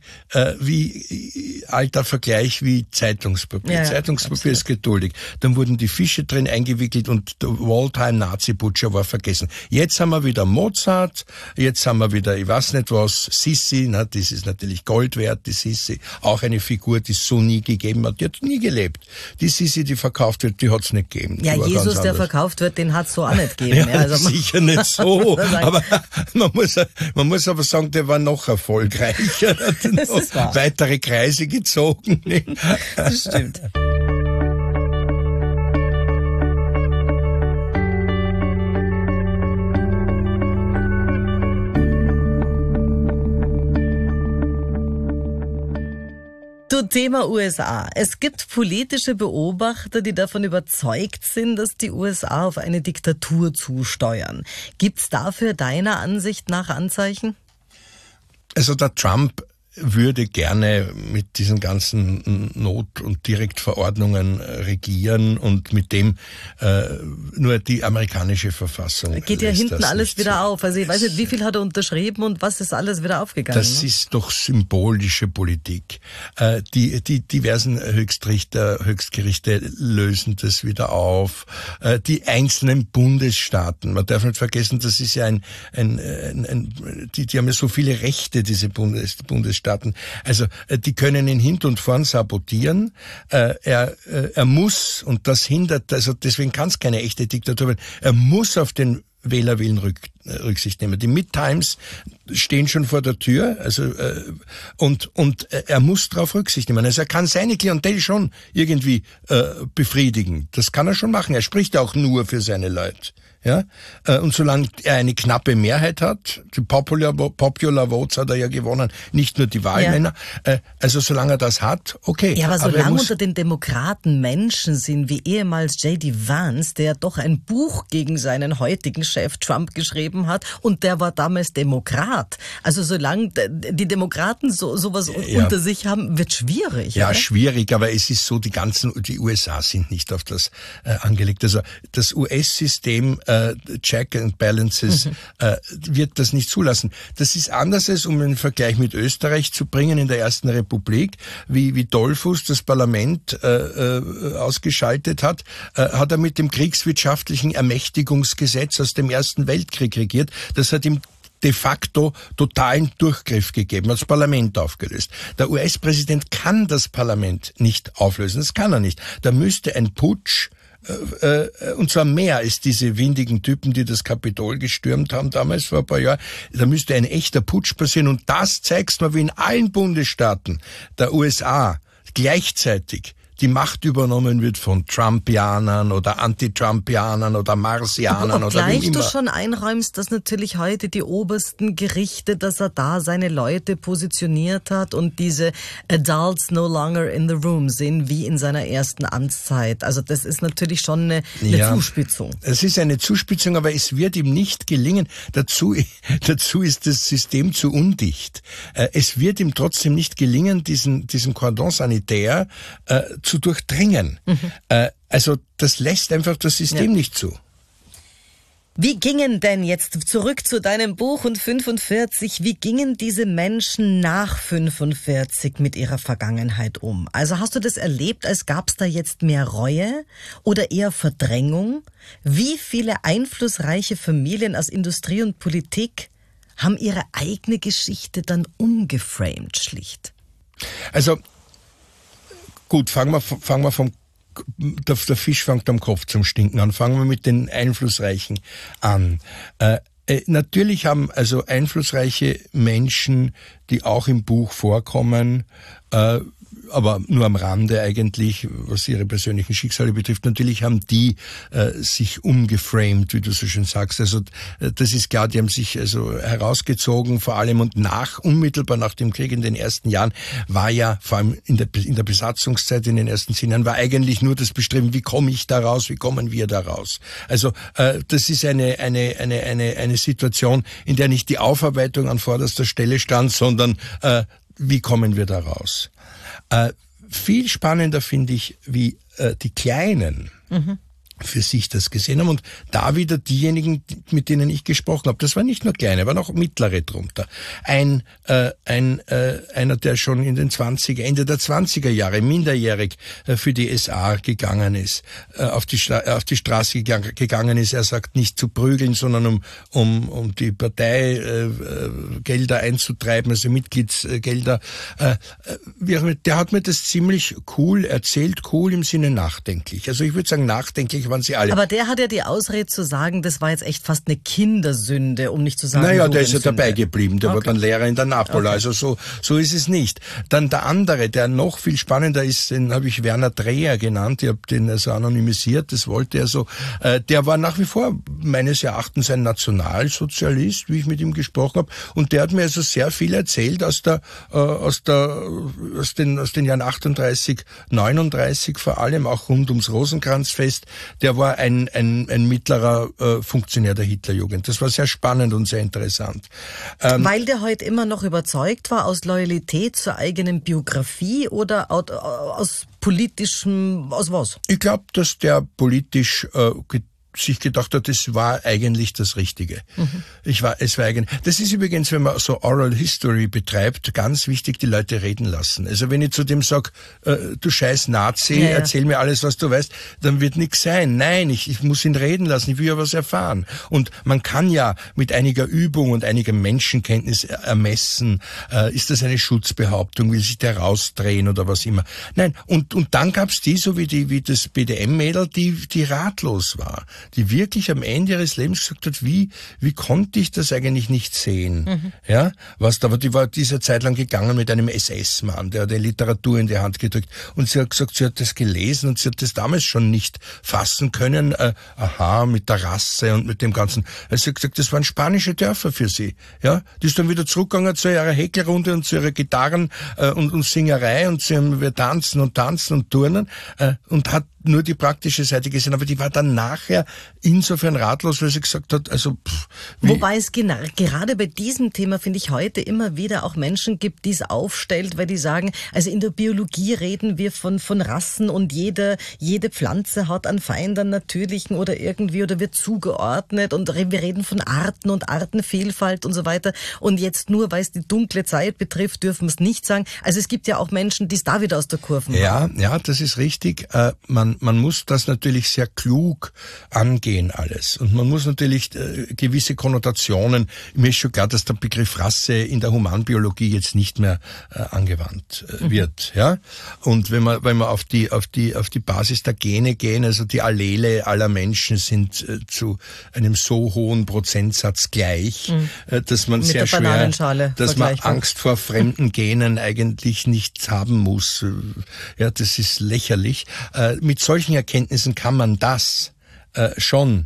wie alter Vergleich wie Zeitungspapier. Ja, Zeitungspapier absolut. ist geduldig. Dann wurden die Fische drin eingewickelt und der Waldheim-Nazi-Butcher war vergessen. Jetzt haben wir wieder Mozart, jetzt haben wir wieder, ich weiß nicht was, Sissi, das ist natürlich Gold wert, die Sissi, auch eine Figur, die es so nie gegeben hat, die hat nie gelebt. Die Sissi, die verkauft wird, die hat es nicht gegeben. Ja, Jesus, der verkauft wird, den hat es so auch nicht gegeben. Ja, also sicher nicht so, aber man muss aber sagen, der war noch erfolgreicher, hat noch weitere Kreise gezogen. Das stimmt. Du, So, Thema USA. Es gibt politische Beobachter, die davon überzeugt sind, dass die USA auf eine Diktatur zusteuern. Gibt's dafür deiner Ansicht nach Anzeichen? Also der Trump würde gerne mit diesen ganzen Not- und Direktverordnungen regieren und mit dem nur die amerikanische Verfassung. Geht ja hinten alles wieder auf. Also ich weiß nicht, wie viel hat er unterschrieben und was ist alles wieder aufgegangen? Das ist doch symbolische Politik. Die diversen Höchstgerichte lösen das wieder auf. Die einzelnen Bundesstaaten, man darf nicht vergessen, das ist ja die haben ja so viele Rechte, diese Bundesstaaten. Also die können ihn hinten und vorn sabotieren. Er muss, und das hindert, also deswegen kann es keine echte Diktatur werden, er muss auf den Wählerwillen Rücksicht nehmen. Die Mid-Times stehen schon vor der Tür, also und er muss darauf Rücksicht nehmen. Also er kann seine Klientel schon irgendwie befriedigen. Das kann er schon machen. Er spricht auch nur für seine Leute. Ja, und solange er eine knappe Mehrheit hat, die Popular Votes hat er ja gewonnen, nicht nur die Wahlmänner, also solange er das hat, okay. Ja, aber solange unter den Demokraten Menschen sind wie ehemals J.D. Vance, der doch ein Buch gegen seinen heutigen Chef Trump geschrieben hat und der war damals Demokrat. Also solange die Demokraten sowas unter sich haben, wird schwierig. Ja, oder? Schwierig, aber es ist so, die USA sind nicht auf das angelegt. Also das US-System Check and Balances wird das nicht zulassen. Das ist anders, als um einen Vergleich mit Österreich zu bringen in der Ersten Republik, wie Dollfuß das Parlament ausgeschaltet hat er mit dem kriegswirtschaftlichen Ermächtigungsgesetz aus dem Ersten Weltkrieg regiert. Das hat ihm de facto totalen Durchgriff gegeben, hat das Parlament aufgelöst. Der US-Präsident kann das Parlament nicht auflösen, das kann er nicht. Da müsste ein Putsch und zwar mehr als diese windigen Typen, die das Kapitol gestürmt haben damals vor ein paar Jahren. Da müsste ein echter Putsch passieren und das zeigt mal, wie in allen Bundesstaaten der USA gleichzeitig die Macht übernommen wird von Trumpianern oder Anti-Trumpianern oder Marsianern oder wie immer. Du schon einräumst, dass natürlich heute die obersten Gerichte, dass er da seine Leute positioniert hat und diese Adults no longer in the room sind, wie in seiner ersten Amtszeit. Also das ist natürlich schon eine Zuspitzung. Es ist eine Zuspitzung, aber es wird ihm nicht gelingen. Dazu ist das System zu undicht. Es wird ihm trotzdem nicht gelingen, diesen Cordon sanitaire zu durchdringen. Also das lässt einfach das System nicht zu. Wie gingen denn jetzt zurück zu deinem Buch und 45, wie gingen diese Menschen nach 45 mit ihrer Vergangenheit um? Also hast du das erlebt, als gab es da jetzt mehr Reue oder eher Verdrängung? Wie viele einflussreiche Familien aus Industrie und Politik haben ihre eigene Geschichte dann umgeframed schlicht? Also gut, fangen wir der Fisch fängt am Kopf zum Stinken an. Fangen wir mit den Einflussreichen an. Natürlich haben also einflussreiche Menschen, die auch im Buch vorkommen, aber nur am Rande eigentlich, was ihre persönlichen Schicksale betrifft. Natürlich haben die sich umgeframed, wie du so schön sagst. Also das ist klar, die haben sich also herausgezogen, vor allem und unmittelbar nach dem Krieg in den ersten Jahren war ja, vor allem in der Besatzungszeit in den ersten 10 Jahren, war eigentlich nur das Bestreben, wie komme ich da raus, wie kommen wir da raus. Also das ist eine Situation, in der nicht die Aufarbeitung an vorderster Stelle stand, sondern wie kommen wir da raus. Viel spannender finde ich, wie die Kleinen für sich das gesehen haben und da wieder diejenigen, mit denen ich gesprochen habe. Das waren nicht nur Kleine, waren auch Mittlere drunter. Einer, der schon in den Ende der 20er Jahre minderjährig für die SA gegangen ist, auf die Straße gegangen ist. Er sagt, nicht zu prügeln, sondern um die Parteigelder einzutreiben, also Mitgliedsgelder. Der hat mir das ziemlich cool erzählt, cool im Sinne nachdenklich. Also ich würde sagen nachdenklich. eigentlich waren sie alle. Aber der hat ja die Ausrede zu sagen, das war jetzt echt fast eine Kindersünde, um nicht zu sagen Naja, der ist ja Jugendsünde. dabei geblieben, der war dann Lehrer in der Napola, Okay. also so ist es nicht. Dann der andere, der noch viel spannender ist, den habe ich Werner Dreher genannt, ich habe den also anonymisiert, das wollte er so, der war nach wie vor meines Erachtens ein Nationalsozialist, wie ich mit ihm gesprochen habe, und der hat mir also sehr viel erzählt aus den Jahren 38, 39 vor allem, auch rund ums Rosenkranzfest. Der war ein mittlerer Funktionär der Hitlerjugend. Das war sehr spannend und sehr interessant. Weil der heute immer noch überzeugt war, aus Loyalität zur eigenen Biografie oder aus politischem, aus was? Ich glaube, dass der politisch sich gedacht hat, das war eigentlich das Richtige. Das ist übrigens, wenn man so Oral History betreibt, ganz wichtig, die Leute reden lassen. Also wenn ich zu dem sage, du scheiß Nazi, erzähl mir alles, was du weißt, dann wird nichts sein. Nein, ich muss ihn reden lassen, ich will ja was erfahren. Und man kann ja mit einiger Übung und einiger Menschenkenntnis ermessen, ist das eine Schutzbehauptung, will sich der rausdrehen oder was immer. Nein, und dann gab's die, so wie das BDM-Mädel, die ratlos war, die wirklich am Ende ihres Lebens gesagt hat, wie konnte ich das eigentlich nicht sehen? Ja, die war dieser Zeit lang gegangen mit einem SS-Mann, der hat die Literatur in die Hand gedrückt, und sie hat gesagt, sie hat das gelesen und sie hat das damals schon nicht fassen können, mit der Rasse und mit dem Ganzen. Also sie hat gesagt, das waren spanische Dörfer für sie. Ja, die ist dann wieder zurückgegangen zu ihrer Häkelrunde und zu ihrer Gitarren und Singerei und wir tanzen und turnen und hat nur die praktische Seite gesehen, aber die war dann nachher insofern ratlos, weil sie gesagt hat, also Wobei es gerade bei diesem Thema, finde ich, heute immer wieder auch Menschen gibt, die es aufstellt, weil die sagen, also in der Biologie reden wir von Rassen und jede Pflanze hat einen Feind, einen natürlichen oder irgendwie oder wird zugeordnet und wir reden von Arten und Artenvielfalt und so weiter, und jetzt nur, weil es die dunkle Zeit betrifft, dürfen wir es nicht sagen. Also es gibt ja auch Menschen, die es da wieder aus der Kurve machen. Ja, das ist richtig. Man muss das natürlich sehr klug angehen alles. Und man muss natürlich gewisse Konnotationen, mir ist schon klar, dass der Begriff Rasse in der Humanbiologie jetzt nicht mehr angewandt wird. Ja? Und wenn wir auf die Basis der Gene gehen, also die Allele aller Menschen sind zu einem so hohen Prozentsatz gleich, dass man sehr schwer, dass man Angst vor fremden Genen eigentlich nicht haben muss. Ja, das ist lächerlich. Mit solchen Erkenntnissen kann man das schon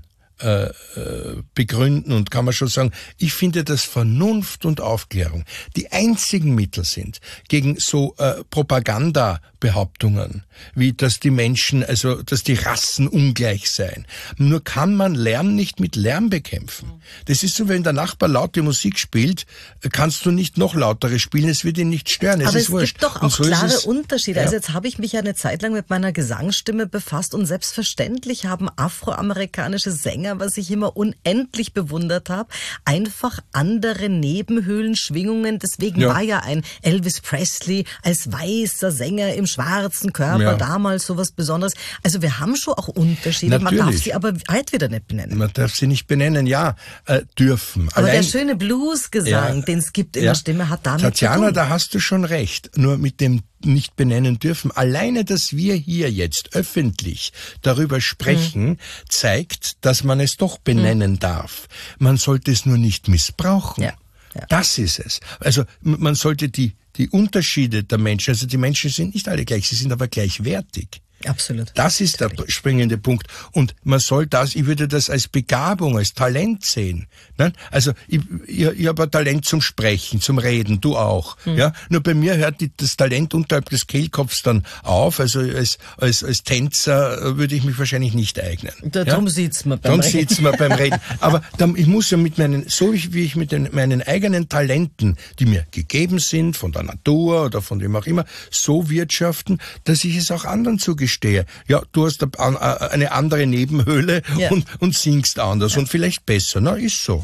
begründen und kann man schon sagen, ich finde, dass Vernunft und Aufklärung die einzigen Mittel sind gegen so Propagandabehauptungen, wie dass die Menschen, also dass die Rassen ungleich seien. Nur kann man Lärm nicht mit Lärm bekämpfen. Das ist so, wenn der Nachbar laute Musik spielt, kannst du nicht noch lautere spielen, es wird ihn nicht stören. Aber es gibt doch auch klare Unterschiede. Ja. Also jetzt habe ich mich ja eine Zeit lang mit meiner Gesangsstimme befasst und selbstverständlich haben afroamerikanische Sänger, was ich immer unendlich bewundert habe, einfach andere Nebenhöhlenschwingungen. Deswegen war ja ein Elvis Presley als weißer Sänger im schwarzen Körper damals sowas Besonderes. Also wir haben schon auch Unterschiede. Natürlich. Man darf sie aber halt wieder nicht benennen. Man darf sie nicht benennen, dürfen. Aber der schöne Bluesgesang, den es gibt in der Stimme, hat damit Tatjana, zu tun. da hast du schon recht. Nur mit dem nicht benennen dürfen. Alleine, dass wir hier jetzt öffentlich darüber sprechen, zeigt, dass man es doch benennen darf. Man sollte es nur nicht missbrauchen. Ja. Das ist es. Also man sollte die Unterschiede der Menschen, also die Menschen sind nicht alle gleich, sie sind aber gleichwertig. Absolut. Das ist der springende Punkt. Und man soll ich würde das als Begabung, als Talent sehen. Nein? Also ich habe ein Talent zum Sprechen, zum Reden, du auch. Ja? Nur bei mir hört das Talent unterhalb des Kehlkopfs dann auf. Also als Tänzer würde ich mich wahrscheinlich nicht eignen. Darum sitzt man beim Reden. Aber ich muss ja mit meinen eigenen Talenten, die mir gegeben sind, von der Natur oder von wem auch immer, so wirtschaften, dass ich es auch anderen zugestehe. Ja, du hast eine andere Nebenhöhle und singst anders und vielleicht besser. Na, ist so.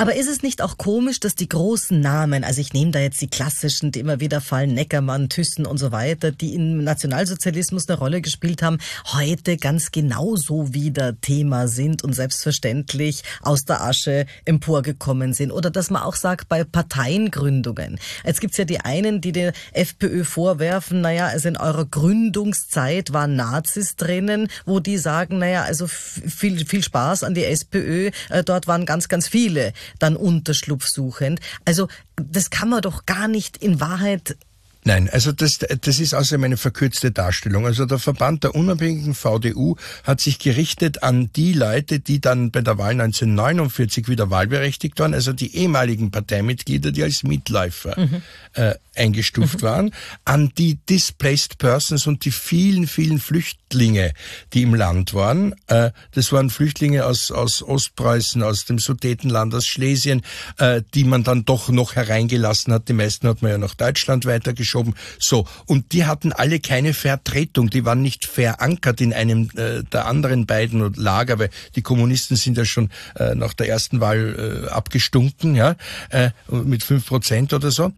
Aber ist es nicht auch komisch, dass die großen Namen, also ich nehme da jetzt die klassischen, die immer wieder fallen, Neckermann, Thyssen und so weiter, die im Nationalsozialismus eine Rolle gespielt haben, heute ganz genauso wieder Thema sind und selbstverständlich aus der Asche emporgekommen sind? Oder dass man auch sagt, bei Parteiengründungen. Jetzt gibt's ja die einen, die der FPÖ vorwerfen, naja, also in eurer Gründungszeit waren Nazis drinnen, wo die sagen, naja, also viel Spaß an die SPÖ, dort waren ganz, ganz viele dann Unterschlupf suchend. Also das kann man doch gar nicht in Wahrheit. Nein, also das ist außerdem eine verkürzte Darstellung. Also der Verband der unabhängigen VDU hat sich gerichtet an die Leute, die dann bei der Wahl 1949 wieder wahlberechtigt waren, also die ehemaligen Parteimitglieder, die als Mitläufer eingestuft waren, an die Displaced Persons und die vielen, vielen Flüchtlinge, die im Land waren. Das waren Flüchtlinge aus Ostpreußen, aus dem Sudetenland, aus Schlesien, die man dann doch noch hereingelassen hat. Die meisten hat man ja nach Deutschland weitergeschoben. So, und die hatten alle keine Vertretung, die waren nicht verankert in einem der anderen beiden Lager, weil die Kommunisten sind ja schon nach der ersten Wahl abgestunken, ja, mit 5% oder so.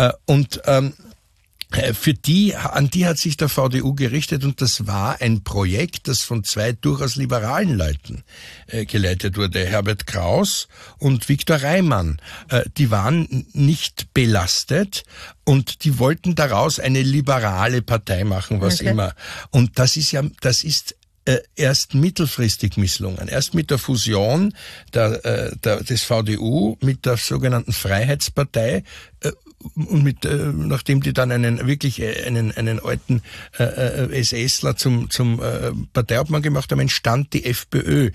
An die hat sich der VDU gerichtet und das war ein Projekt, das von zwei durchaus liberalen Leuten geleitet wurde, Herbert Kraus und Viktor Reimann. Die waren nicht belastet und die wollten daraus eine liberale Partei machen, was immer. Und das ist erst mittelfristig misslungen. Erst mit der Fusion des VDU mit der sogenannten Freiheitspartei und nachdem die dann einen alten SSler zum Parteiobmann gemacht haben, entstand die FPÖ.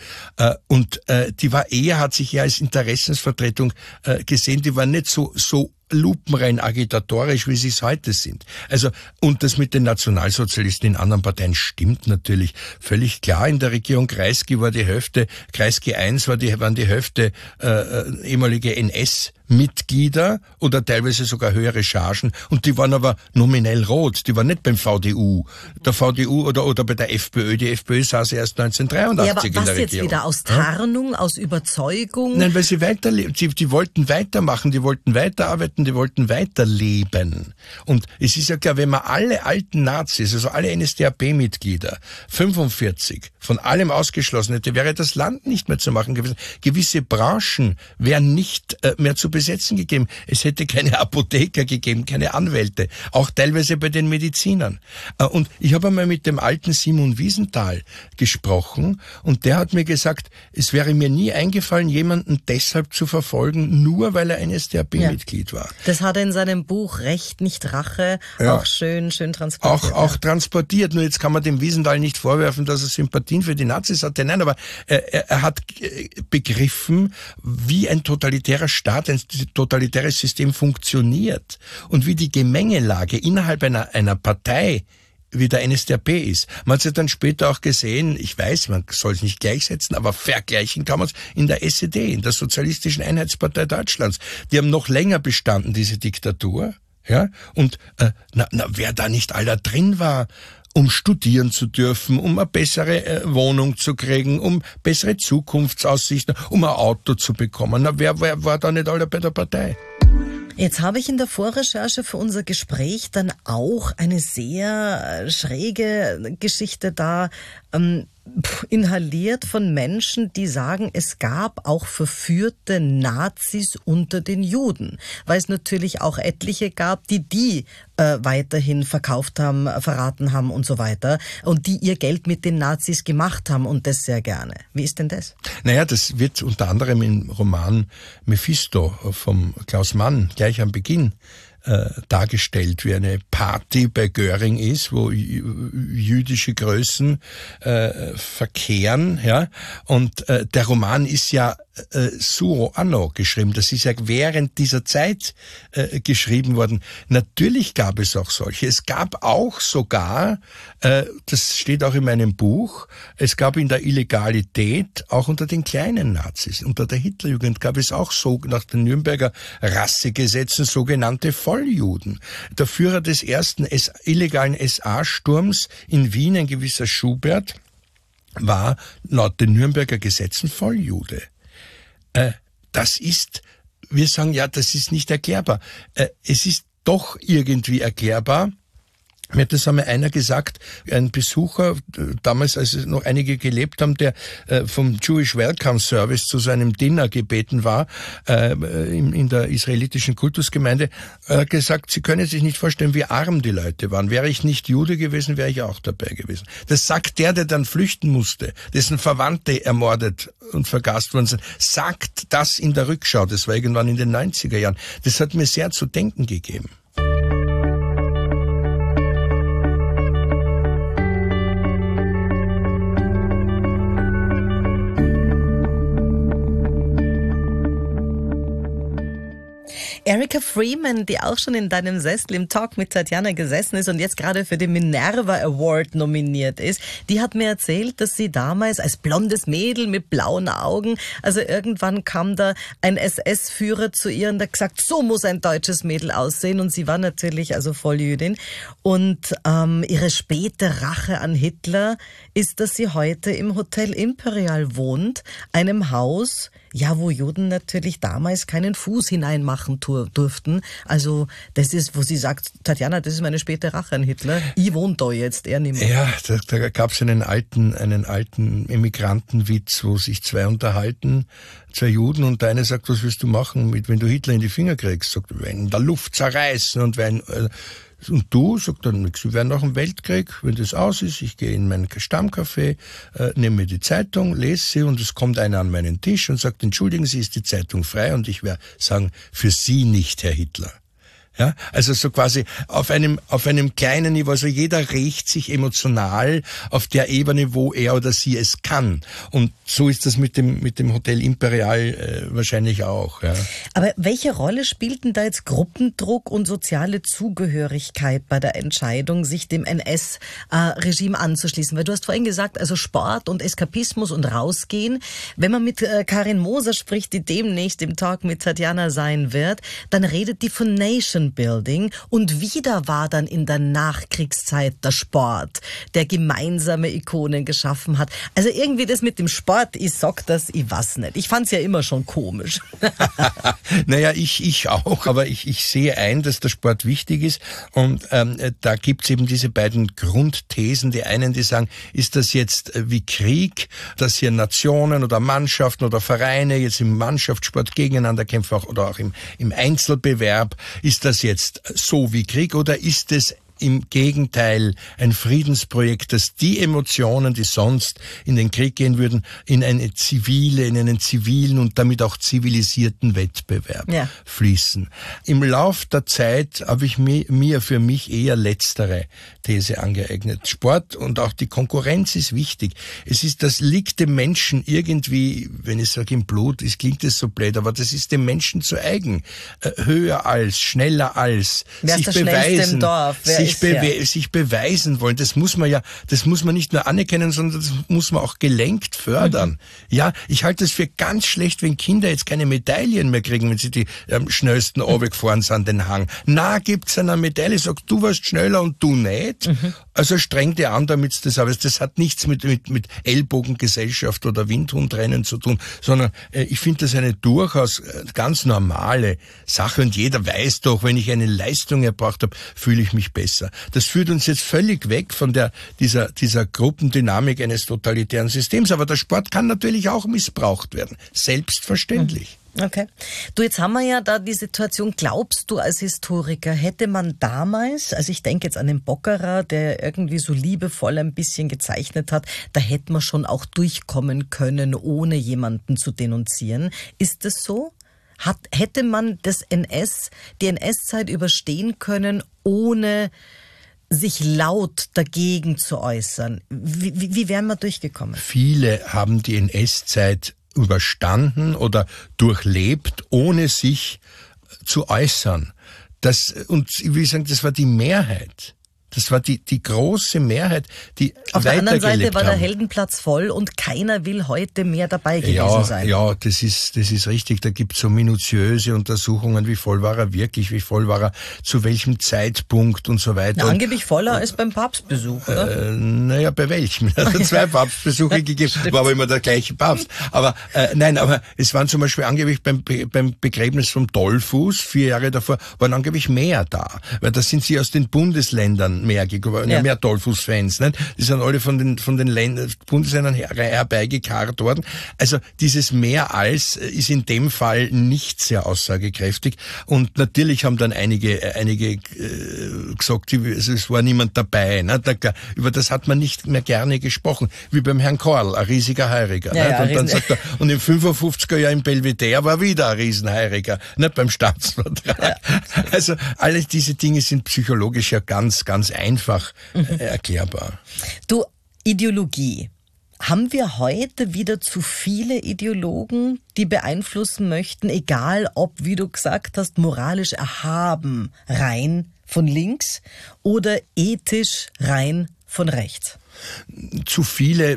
Die hat sich ja als Interessensvertretung gesehen, die war nicht so lupenrein agitatorisch, wie sie es heute sind. Also, und das mit den Nationalsozialisten in anderen Parteien stimmt natürlich völlig klar. In der Regierung Kreisky war die Hälfte, Kreisky I waren die Hälfte ehemalige NS-Mitglieder oder teilweise sogar höhere Chargen und die waren aber nominell rot, die waren nicht beim VDU. Der VDU oder bei der FPÖ, die FPÖ saß erst 1983 in der Regierung. Was jetzt wieder? Aus Tarnung, aus Überzeugung? Nein, weil sie die wollten weitermachen, die wollten weiterarbeiten, die wollten weiterleben. Und es ist ja klar, wenn man alle alten Nazis, also alle NSDAP-Mitglieder, 45, von allem ausgeschlossen hätte, wäre das Land nicht mehr zu machen gewesen. Gewisse Branchen wären nicht mehr zu besetzen gegeben. Es hätte keine Apotheker gegeben, keine Anwälte, auch teilweise bei den Medizinern. Und ich habe einmal mit dem alten Simon Wiesenthal gesprochen und der hat mir gesagt, es wäre mir nie eingefallen, jemanden deshalb zu verfolgen, nur weil er ein NSDAP-Mitglied war. Das hat er in seinem Buch Recht, nicht Rache auch schön transportiert. Auch transportiert. Nur jetzt kann man dem Wiesenthal nicht vorwerfen, dass er Sympathien für die Nazis hatte. Nein, aber er hat begriffen, wie ein totalitärer Staat, ein totalitäres System funktioniert und wie die Gemengelage innerhalb einer Partei wie der NSDAP ist. Man hat es ja dann später auch gesehen, ich weiß, man soll es nicht gleichsetzen, aber vergleichen kann man es in der SED, in der Sozialistischen Einheitspartei Deutschlands. Die haben noch länger bestanden, diese Diktatur. Ja? Und wer da nicht aller drin war, um studieren zu dürfen, um eine bessere Wohnung zu kriegen, um bessere Zukunftsaussichten, um ein Auto zu bekommen. Wer war da nicht alle bei der Partei? Jetzt habe ich in der Vorrecherche für unser Gespräch dann auch eine sehr schräge Geschichte da inhaliert von Menschen, die sagen, es gab auch verführte Nazis unter den Juden, weil es natürlich auch etliche gab, die weiterhin verkauft haben, verraten haben und so weiter und die ihr Geld mit den Nazis gemacht haben und das sehr gerne. Wie ist denn das? Naja, das wird unter anderem im Roman Mephisto vom Klaus Mann gleich am Beginn dargestellt, wie eine Party bei Göring ist, wo jüdische Größen verkehren, ja. Und der Roman ist ja suo anno geschrieben. Das ist ja während dieser Zeit geschrieben worden. Natürlich gab es auch solche. Es gab auch sogar, das steht auch in meinem Buch, es gab in der Illegalität auch unter den kleinen Nazis, unter der Hitlerjugend gab es auch so nach den Nürnberger Rassegesetzen sogenannte Volljuden. Der Führer des ersten illegalen SA-Sturms in Wien, ein gewisser Schubert, war laut den Nürnberger Gesetzen Volljude. wir sagen, ja, das ist nicht erklärbar. Es ist doch irgendwie erklärbar. Mir hat das einmal einer gesagt, ein Besucher, damals, als noch einige gelebt haben, der vom Jewish Welcome Service zu seinem Dinner gebeten war, in der israelitischen Kultusgemeinde, hat gesagt, Sie können sich nicht vorstellen, wie arm die Leute waren. Wäre ich nicht Jude gewesen, wäre ich auch dabei gewesen. Das sagt der dann flüchten musste, dessen Verwandte ermordet und vergast worden sind, sagt das in der Rückschau. Das war irgendwann in den 90er Jahren. Das hat mir sehr zu denken gegeben. Erika Freeman, die auch schon in deinem Sessel im Talk mit Tatjana gesessen ist und jetzt gerade für den Minerva Award nominiert ist, die hat mir erzählt, dass sie damals als blondes Mädel mit blauen Augen, also irgendwann kam da ein SS-Führer zu ihr und hat gesagt, so muss ein deutsches Mädel aussehen, und sie war natürlich also Volljüdin. Und ihre späte Rache an Hitler ist, dass sie heute im Hotel Imperial wohnt, einem Haus, ja, wo Juden natürlich damals keinen Fuß hineinmachen durften. Also das ist, wo sie sagt, Tatjana, das ist meine späte Rache an Hitler. Ich wohne da jetzt, er nicht mehr. Ja, da gab es einen alten Emigrantenwitz, wo sich zwei unterhalten, zwei Juden, und der eine sagt, was willst du machen, wenn du Hitler in die Finger kriegst? Sagt, wir werden in der Luft zerreißen und du, sagt dann nichts, wir werden nach dem Weltkrieg, wenn das aus ist, ich gehe in mein Stammcafé, nehme mir die Zeitung, lese sie, und es kommt einer an meinen Tisch und sagt, entschuldigen Sie, ist die Zeitung frei? Und ich werde sagen, für Sie nicht, Herr Hitler. Ja, also so quasi auf einem kleinen Niveau, also jeder rächt sich emotional auf der Ebene, wo er oder sie es kann. Und so ist das mit dem Hotel Imperial wahrscheinlich auch. Ja. Aber welche Rolle spielten da jetzt Gruppendruck und soziale Zugehörigkeit bei der Entscheidung, sich dem NS-Regime anzuschließen? Weil du hast vorhin gesagt, also Sport und Eskapismus und rausgehen. Wenn man mit Karin Moser spricht, die demnächst im Talk mit Tatjana sein wird, dann redet die von Nation Building, und wieder war dann in der Nachkriegszeit der Sport, der gemeinsame Ikonen geschaffen hat. Also irgendwie das mit dem Sport, ich sag das, ich weiß nicht. Ich fand's ja immer schon komisch. Naja, ich auch, aber ich sehe ein, dass der Sport wichtig ist, und da gibt's eben diese beiden Grundthesen. Die einen, die sagen, ist das jetzt wie Krieg, dass hier Nationen oder Mannschaften oder Vereine jetzt im Mannschaftssport gegeneinander kämpfen, oder auch im Einzelbewerb, ist das jetzt so wie Krieg, oder ist es im Gegenteil ein Friedensprojekt, das die Emotionen, die sonst in den Krieg gehen würden, in einen zivilen und damit auch zivilisierten Wettbewerb fließen. Im Lauf der Zeit habe ich mir für mich eher letztere These angeeignet. Sport und auch die Konkurrenz ist wichtig. Das liegt dem Menschen irgendwie, wenn ich sage im Blut, klingt es so blöd, aber das ist dem Menschen zu eigen. Höher als, schneller als, wer sich beweisen, im Dorf? sich beweisen wollen. Das muss man nicht nur anerkennen, sondern das muss man auch gelenkt fördern. Ja, ich halte es für ganz schlecht, wenn Kinder jetzt keine Medaillen mehr kriegen, wenn sie die schnellsten runtergefahren sind, den Hang. Na, gibt's eine Medaille, sagt, du warst schneller und du nicht. Also streng dir an, damit das, aber das hat nichts mit Ellbogengesellschaft oder Windhundrennen zu tun, sondern ich finde das eine durchaus ganz normale Sache, und jeder weiß doch, wenn ich eine Leistung erbracht habe, fühle ich mich besser. Das führt uns jetzt völlig weg von dieser Gruppendynamik eines totalitären Systems. Aber der Sport kann natürlich auch missbraucht werden. Selbstverständlich. Okay. Du, jetzt haben wir ja da die Situation, glaubst du als Historiker, hätte man damals, also ich denke jetzt an den Bockerer, der irgendwie so liebevoll ein bisschen gezeichnet hat, da hätte man schon auch durchkommen können, ohne jemanden zu denunzieren. Ist das so? Hätte man die NS-Zeit überstehen können, ohne sich laut dagegen zu äußern? Wie wären wir durchgekommen? Viele haben die NS-Zeit überstanden oder durchlebt, ohne sich zu äußern. Und ich will sagen, das war die Mehrheit. Das war die große Mehrheit, die auf der anderen Seite war der haben. Heldenplatz voll und keiner will heute mehr dabei gewesen sein. Ja, das ist richtig. Da gibt's so minutiöse Untersuchungen, wie voll war er wirklich, wie voll war er zu welchem Zeitpunkt und so weiter. Na, angeblich voller als beim Papstbesuch, oder? Naja, bei welchem? Es hat 2 Papstbesuche gegeben, war aber immer der gleiche Papst. Aber nein, aber es waren zum Beispiel angeblich beim Begräbnis vom Dollfuß, 4 Jahre davor, waren angeblich mehr da. Weil da sind sie aus den Bundesländern mehr gekommen, mehr Dollfuß-Fans, nicht? Die sind alle von den Bundesländern herbeigekarrt worden. Also dieses mehr als ist in dem Fall nicht sehr aussagekräftig. Und natürlich haben dann einige gesagt, es war niemand dabei. Ne? Über das hat man nicht mehr gerne gesprochen. Wie beim Herrn Korl, ein riesiger Heiriger. Ja, und dann sagt er, und im 55er Jahr im Belvedere war wieder ein Riesenheiriger, nicht beim Staatsvertrag. Ja. Also alle diese Dinge sind psychologisch ja ganz, ganz einfach erklärbar. Du, Ideologie. Haben wir heute wieder zu viele Ideologen, die beeinflussen möchten, egal ob, wie du gesagt hast, moralisch erhaben rein von links oder ethisch rein von rechts? Zu viele.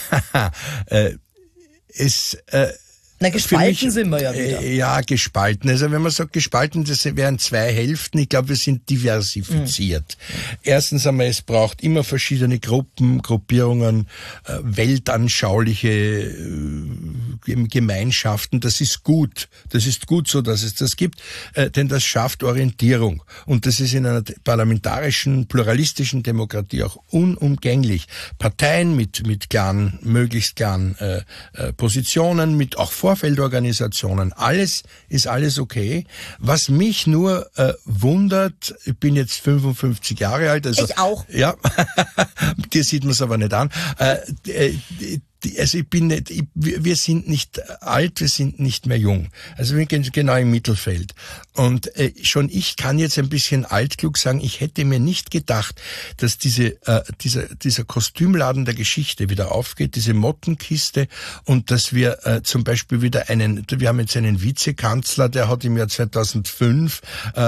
Gespalten sind wir ja wieder. Ja, gespalten. Also wenn man sagt gespalten, das wären 2 Hälften. Ich glaube, wir sind diversifiziert. Erstens einmal, es braucht immer verschiedene Gruppierungen, weltanschauliche Gemeinschaften. Das ist gut. Das ist gut so, dass es das gibt, denn das schafft Orientierung. Und das ist in einer parlamentarischen, pluralistischen Demokratie auch unumgänglich. Parteien mit möglichst klaren Positionen, mit auch Vorfeldorganisationen, alles okay. Was mich nur wundert, ich bin jetzt 55 Jahre alt. Also, ich auch. Ja, dir sieht man es aber nicht an. Also wir sind nicht alt, wir sind nicht mehr jung. Also wir sind genau im Mittelfeld. Und schon ich kann jetzt ein bisschen altklug sagen, ich hätte mir nicht gedacht, dass dieser Kostümladen der Geschichte wieder aufgeht, diese Mottenkiste, und dass wir zum Beispiel wieder wir haben jetzt einen Vizekanzler, der hat im Jahr 2005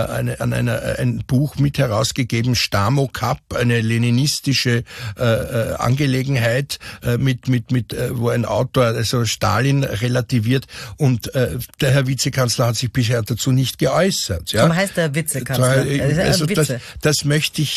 ein Buch mit herausgegeben, Stamo-Kap, eine leninistische Angelegenheit mit wo ein Autor, also Stalin, relativiert, und der Herr Vizekanzler hat sich bisher dazu nicht geäußert. Ja? Warum heißt der Vizekanzler? Also das möchte ich,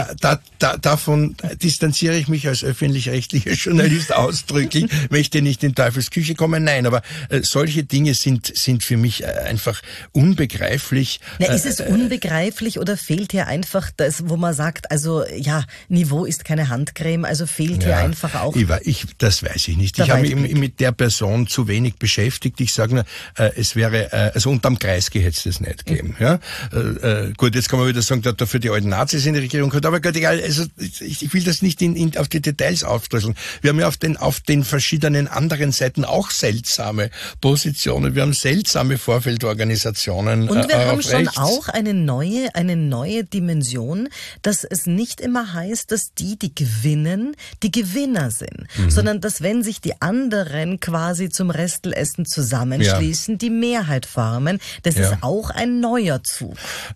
davon distanziere ich mich als öffentlich-rechtlicher Journalist ausdrücklich, möchte nicht in Teufelsküche kommen, nein, aber solche Dinge sind für mich einfach unbegreiflich. Ist es unbegreiflich oder fehlt hier einfach das, wo man sagt, also ja, Niveau ist keine Handcreme, also fehlt hier einfach auch... Das weiß ich nicht. Ich habe mich mit der Person zu wenig beschäftigt. Ich sage nur, es wäre, also unterm Kreisky hätte es das nicht gegeben. Ja? Gut, jetzt kann man wieder sagen, dass dafür die alten Nazis in die Regierung gehört, aber Gott, egal, also ich will das nicht auf die Details aufdröseln. Wir haben ja auf den verschiedenen anderen Seiten auch seltsame Positionen. Wir haben seltsame Vorfeldorganisationen. Und wir haben schon auch eine neue Dimension, dass es nicht immer heißt, dass die gewinnen, die Gewinner sind, sondern dass, wenn sich die anderen quasi zum Restelessen zusammenschließen, die Mehrheit formen. Das ist auch ein neuer Zug.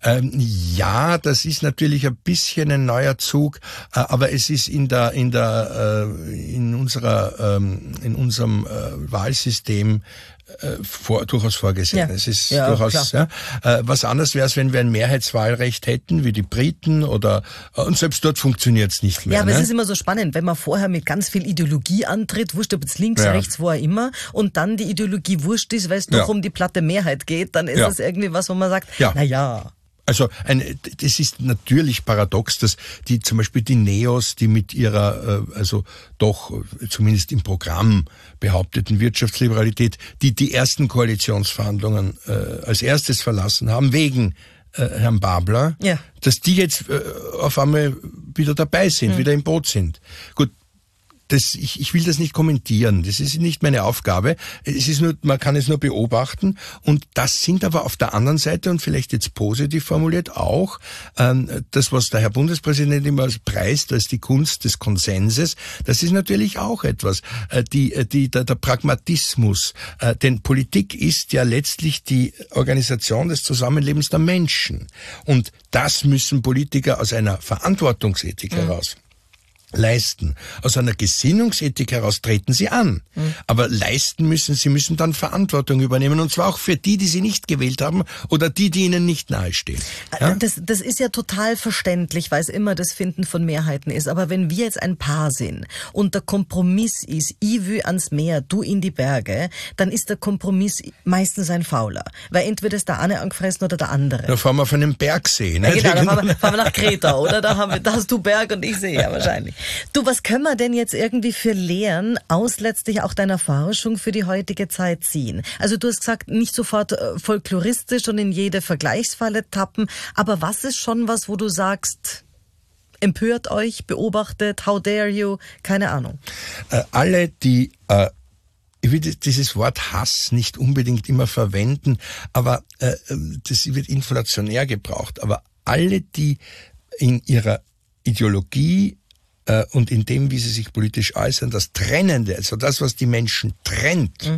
Ja, das ist natürlich ein bisschen ein neuer Zug, aber es ist in unserem Wahlsystem durchaus vorgesehen. Ja. Es ist durchaus was anderes wäre es, wenn wir ein Mehrheitswahlrecht hätten, wie die Briten, und selbst dort funktioniert es nicht mehr. Ja, aber es ist immer so spannend, wenn man vorher mit ganz viel Ideologie antritt, wurscht ob jetzt links, rechts, wo auch immer, und dann die Ideologie wurscht ist, weil es doch um die platte Mehrheit geht, dann ist das irgendwie was, wo man sagt, naja. Also das ist natürlich paradox, dass zum Beispiel die Neos, die mit ihrer, also doch zumindest im Programm behaupteten Wirtschaftsliberalität, die ersten Koalitionsverhandlungen als erstes verlassen haben, wegen Herrn Babler, dass die jetzt auf einmal wieder dabei sind, wieder im Boot sind. Gut, ich will das nicht kommentieren. Das ist nicht meine Aufgabe. Es ist nur, man kann es nur beobachten. Und das sind aber auf der anderen Seite, und vielleicht jetzt positiv formuliert, auch das, was der Herr Bundespräsident immer preist als die Kunst des Konsenses. Das ist natürlich auch etwas. Der Pragmatismus. Denn Politik ist ja letztlich die Organisation des Zusammenlebens der Menschen. Und das müssen Politiker aus einer Verantwortungsethik heraus leisten. Aus einer Gesinnungsethik heraus treten sie an. Aber leisten müssen, sie müssen dann Verantwortung übernehmen. Und zwar auch für die sie nicht gewählt haben oder die ihnen nicht nahestehen. Ja? Das ist ja total verständlich, weil es immer das Finden von Mehrheiten ist. Aber wenn wir jetzt ein Paar sind und der Kompromiss ist, ich will ans Meer, du in die Berge, dann ist der Kompromiss meistens ein fauler. Weil entweder ist der eine angefressen oder der andere. Da fahren wir auf einen Bergsee. Ne? Ja, genau, da fahren wir nach Kreta, oder? Da hast du Berg und ich See, ja wahrscheinlich. Du, was können wir denn jetzt irgendwie für Lehren aus letztlich auch deiner Forschung für die heutige Zeit ziehen? Also du hast gesagt, nicht sofort folkloristisch und in jede Vergleichsfalle tappen, aber was ist schon was, wo du sagst, empört euch, beobachtet, how dare you, keine Ahnung. Alle, die ich will dieses Wort Hass nicht unbedingt immer verwenden, aber das wird inflationär gebraucht, aber alle, die in ihrer Ideologie und in dem, wie sie sich politisch äußern, das Trennende, also das, was die Menschen trennt,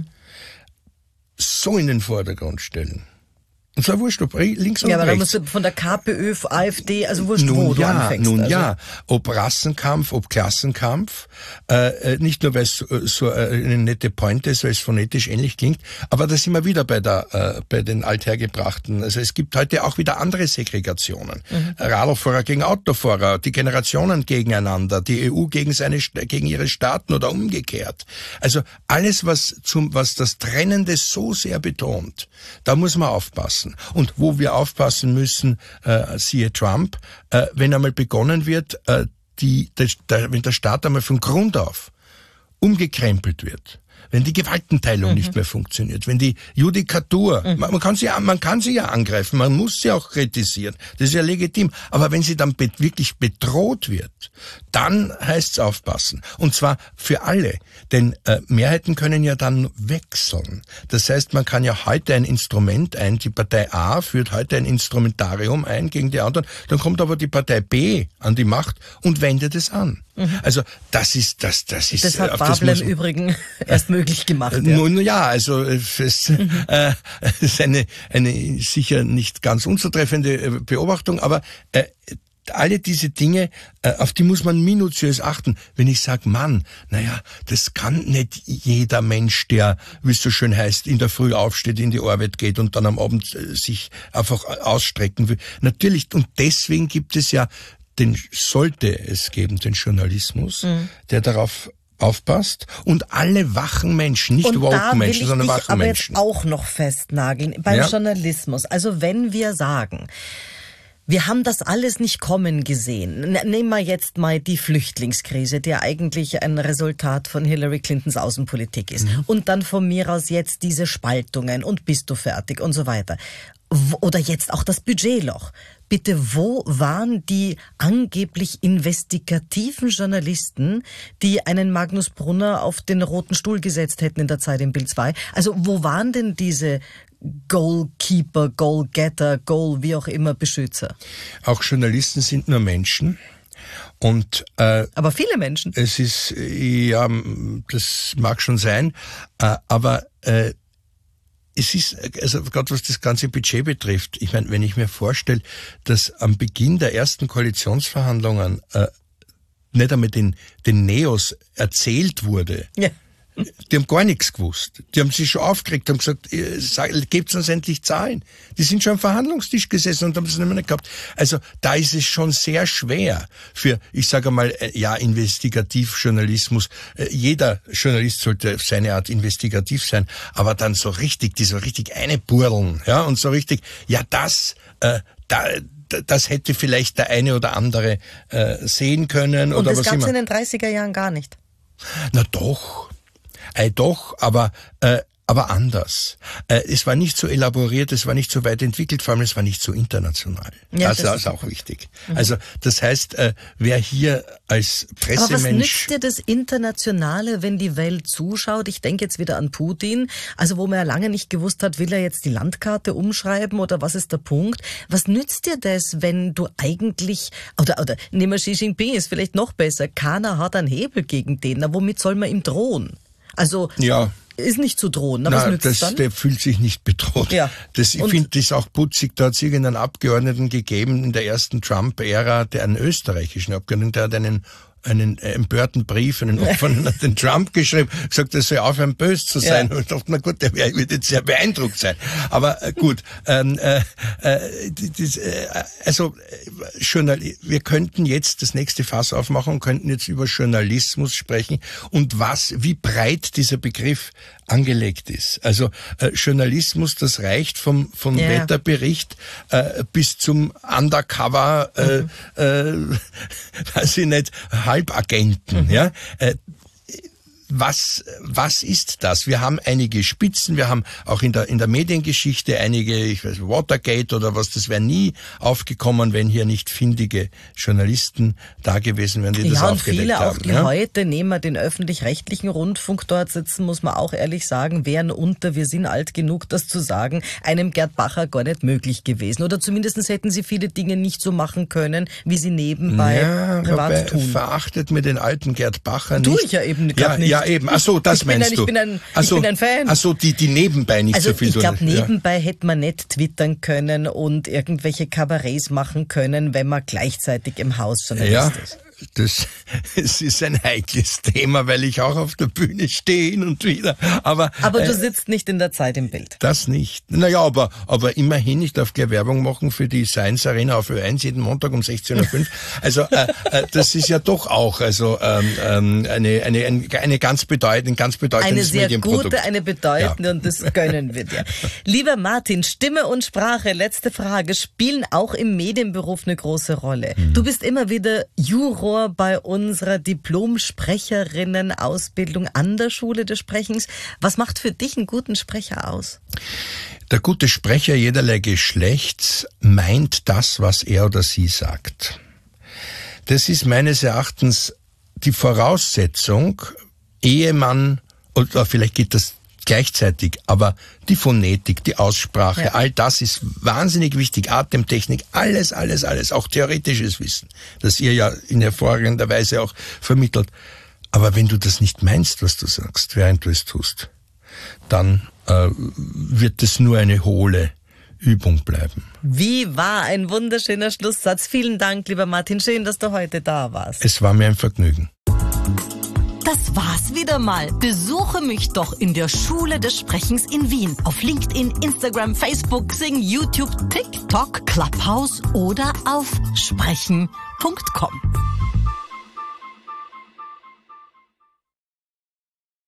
so in den Vordergrund stellen. Und zwar wurscht, ob links oder rechts. Ja, aber da musst du von der KPÖ, AfD, also wurscht, wo du anfängst. Ja, ob Rassenkampf, ob Klassenkampf, nicht nur, weil es so eine nette Pointe ist, weil es phonetisch ähnlich klingt, aber da sind wir wieder bei den Althergebrachten. Also es gibt heute auch wieder andere Segregationen. Radlfahrer gegen Autofahrer, die Generationen gegeneinander, die EU gegen ihre Staaten oder umgekehrt. Also alles, was das Trennende so sehr betont, da muss man aufpassen. Und wo wir aufpassen müssen, siehe Trump, wenn einmal begonnen wird, wenn der Staat einmal von Grund auf umgekrempelt wird, wenn die Gewaltenteilung nicht mehr funktioniert, wenn die Judikatur, man kann sie ja angreifen, man muss sie auch kritisieren, das ist ja legitim, aber wenn sie dann wirklich bedroht wird, dann heißt's aufpassen. Und zwar für alle, denn Mehrheiten können ja dann wechseln. Das heißt, man kann ja heute ein Instrument die Partei A führt heute ein Instrumentarium ein gegen die anderen, dann kommt aber die Partei B an die Macht und wendet es an. Also das ist. Das hat Babel im Übrigen erst möglich gemacht. Nun ja, also es ist eine sicher nicht ganz unzutreffende Beobachtung, aber alle diese Dinge, auf die muss man minutiös achten. Wenn ich sage, Mann, das kann nicht jeder Mensch, der, wie es so schön heißt, in der Früh aufsteht, in die Arbeit geht und dann am Abend sich einfach ausstrecken will. Natürlich, und deswegen gibt es ja sollte es geben, den Journalismus, der darauf aufpasst und alle wachen Menschen, nicht woke Menschen, sondern wachen Menschen. Aber jetzt auch noch festnageln beim Journalismus. Also wenn wir sagen, wir haben das alles nicht kommen gesehen. Nehmen wir jetzt mal die Flüchtlingskrise, die ja eigentlich ein Resultat von Hillary Clintons Außenpolitik ist. Und dann von mir aus jetzt diese Spaltungen und bist du fertig und so weiter. Oder jetzt auch das Budgetloch. Bitte, wo waren die angeblich investigativen Journalisten, die einen Magnus Brunner auf den roten Stuhl gesetzt hätten in der Zeit in Bild 2? Also wo waren denn diese Goalkeeper, Goalgetter, wie auch immer Beschützer? Auch Journalisten sind nur Menschen. Und aber viele Menschen. Es ist, ja, das mag schon sein, aber es ist, also gerade was das ganze Budget betrifft, ich meine, wenn ich mir vorstelle, dass am Beginn der ersten Koalitionsverhandlungen nicht einmal den Neos erzählt wurde, die haben gar nichts gewusst. Die haben sich schon aufgeregt, haben gesagt, gebt uns endlich Zahlen. Die sind schon am Verhandlungstisch gesessen und haben das nicht mehr gehabt. Also da ist es schon sehr schwer für, ich sage mal, Investigativjournalismus. Jeder Journalist sollte auf seine Art investigativ sein, aber dann die so richtig einburdeln, ja, und so richtig, das hätte vielleicht der eine oder andere sehen können. Und oder das was gab's immer. in den 30er Jahren gar nicht. Na doch. Doch, aber aber anders. Es war nicht so elaboriert, es war nicht so weit entwickelt, vor allem es war nicht so international. Ja, das ist auch wichtig. Also das heißt, wer hier als Pressemensch... Aber was nützt dir das Internationale, wenn die Welt zuschaut? Ich denke jetzt wieder an Putin, also wo man ja lange nicht gewusst hat, will er jetzt die Landkarte umschreiben oder was ist der Punkt? Was nützt dir das, wenn du eigentlich... Oder nehmen wir Xi Jinping, ist vielleicht noch besser. Keiner hat einen Hebel gegen den. Na, womit soll man ihm drohen? Also... Ja. Ist nicht zu drohen. Na, der fühlt sich nicht bedroht. Ja. Ich finde das auch putzig. Da hat es irgendeinen Abgeordneten gegeben in der ersten Trump-Ära, einen österreichischen Abgeordneten, der hat einen empörten Brief, einen offenen an den Trump geschrieben, gesagt, er soll aufhören, böse zu sein. Und ich dachte, na gut, der wird jetzt sehr beeindruckt sein. Aber gut, wir könnten jetzt das nächste Fass aufmachen und könnten jetzt über Journalismus sprechen und wie breit dieser Begriff angelegt ist. Also Journalismus, das reicht vom Wetterbericht bis zum Undercover, weiß ich nicht, Halbagenten, ja. Was ist das? Wir haben einige Spitzen, wir haben auch in der Mediengeschichte einige, ich weiß, Watergate oder was, das wäre nie aufgekommen, wenn hier nicht findige Journalisten da gewesen wären, die das aufgedeckt haben. Ja, und viele auch, die heute, nehmen wir den öffentlich-rechtlichen Rundfunk dort sitzen, muss man auch ehrlich sagen, wären wir sind alt genug, das zu sagen, einem Gerd Bacher gar nicht möglich gewesen. Oder zumindest hätten sie viele Dinge nicht so machen können, wie sie nebenbei privat tun. Verachtet mir den alten Gerd Bacher nicht. Tue ich ja eben nicht. Ja, eben. Ach so, das meinst du. Ich bin ein Fan. Ach so, die nebenbei nicht so viel. Ich glaube, nebenbei hätte man nicht twittern können und irgendwelche Kabarets machen können, wenn man gleichzeitig im Haus Journalist ist. Es ist ein heikles Thema, weil ich auch auf der Bühne stehe hin und wieder. Aber du sitzt nicht in der Zeit im Bild. Das nicht. Naja, aber immerhin, ich darf gleich Werbung machen für die Science Arena auf Ö1 jeden Montag um 16:05 Uhr. Also das ist ja doch auch eine ganz bedeutendes Medienprodukt. Eine bedeutende und das gönnen wir dir. Lieber Martin, Stimme und Sprache, letzte Frage, spielen auch im Medienberuf eine große Rolle. Du bist immer wieder Juror bei unserer Diplom-Sprecherinnen-Ausbildung an der Schule des Sprechens. Was macht für dich einen guten Sprecher aus? Der gute Sprecher jederlei Geschlechts meint das, was er oder sie sagt. Das ist meines Erachtens die Voraussetzung, ehe man, oder vielleicht geht das gleichzeitig, aber die Phonetik, die Aussprache, all das ist wahnsinnig wichtig. Atemtechnik, alles, auch theoretisches Wissen, das ihr ja in hervorragender Weise auch vermittelt. Aber wenn du das nicht meinst, was du sagst, während du es tust, dann wird es nur eine hohle Übung bleiben. Wie war ein wunderschöner Schlusssatz. Vielen Dank, lieber Martin. Schön, dass du heute da warst. Es war mir ein Vergnügen. Das war's wieder mal. Besuche mich doch in der Schule des Sprechens in Wien. Auf LinkedIn, Instagram, Facebook, Xing, YouTube, TikTok, Clubhouse oder auf sprechen.com.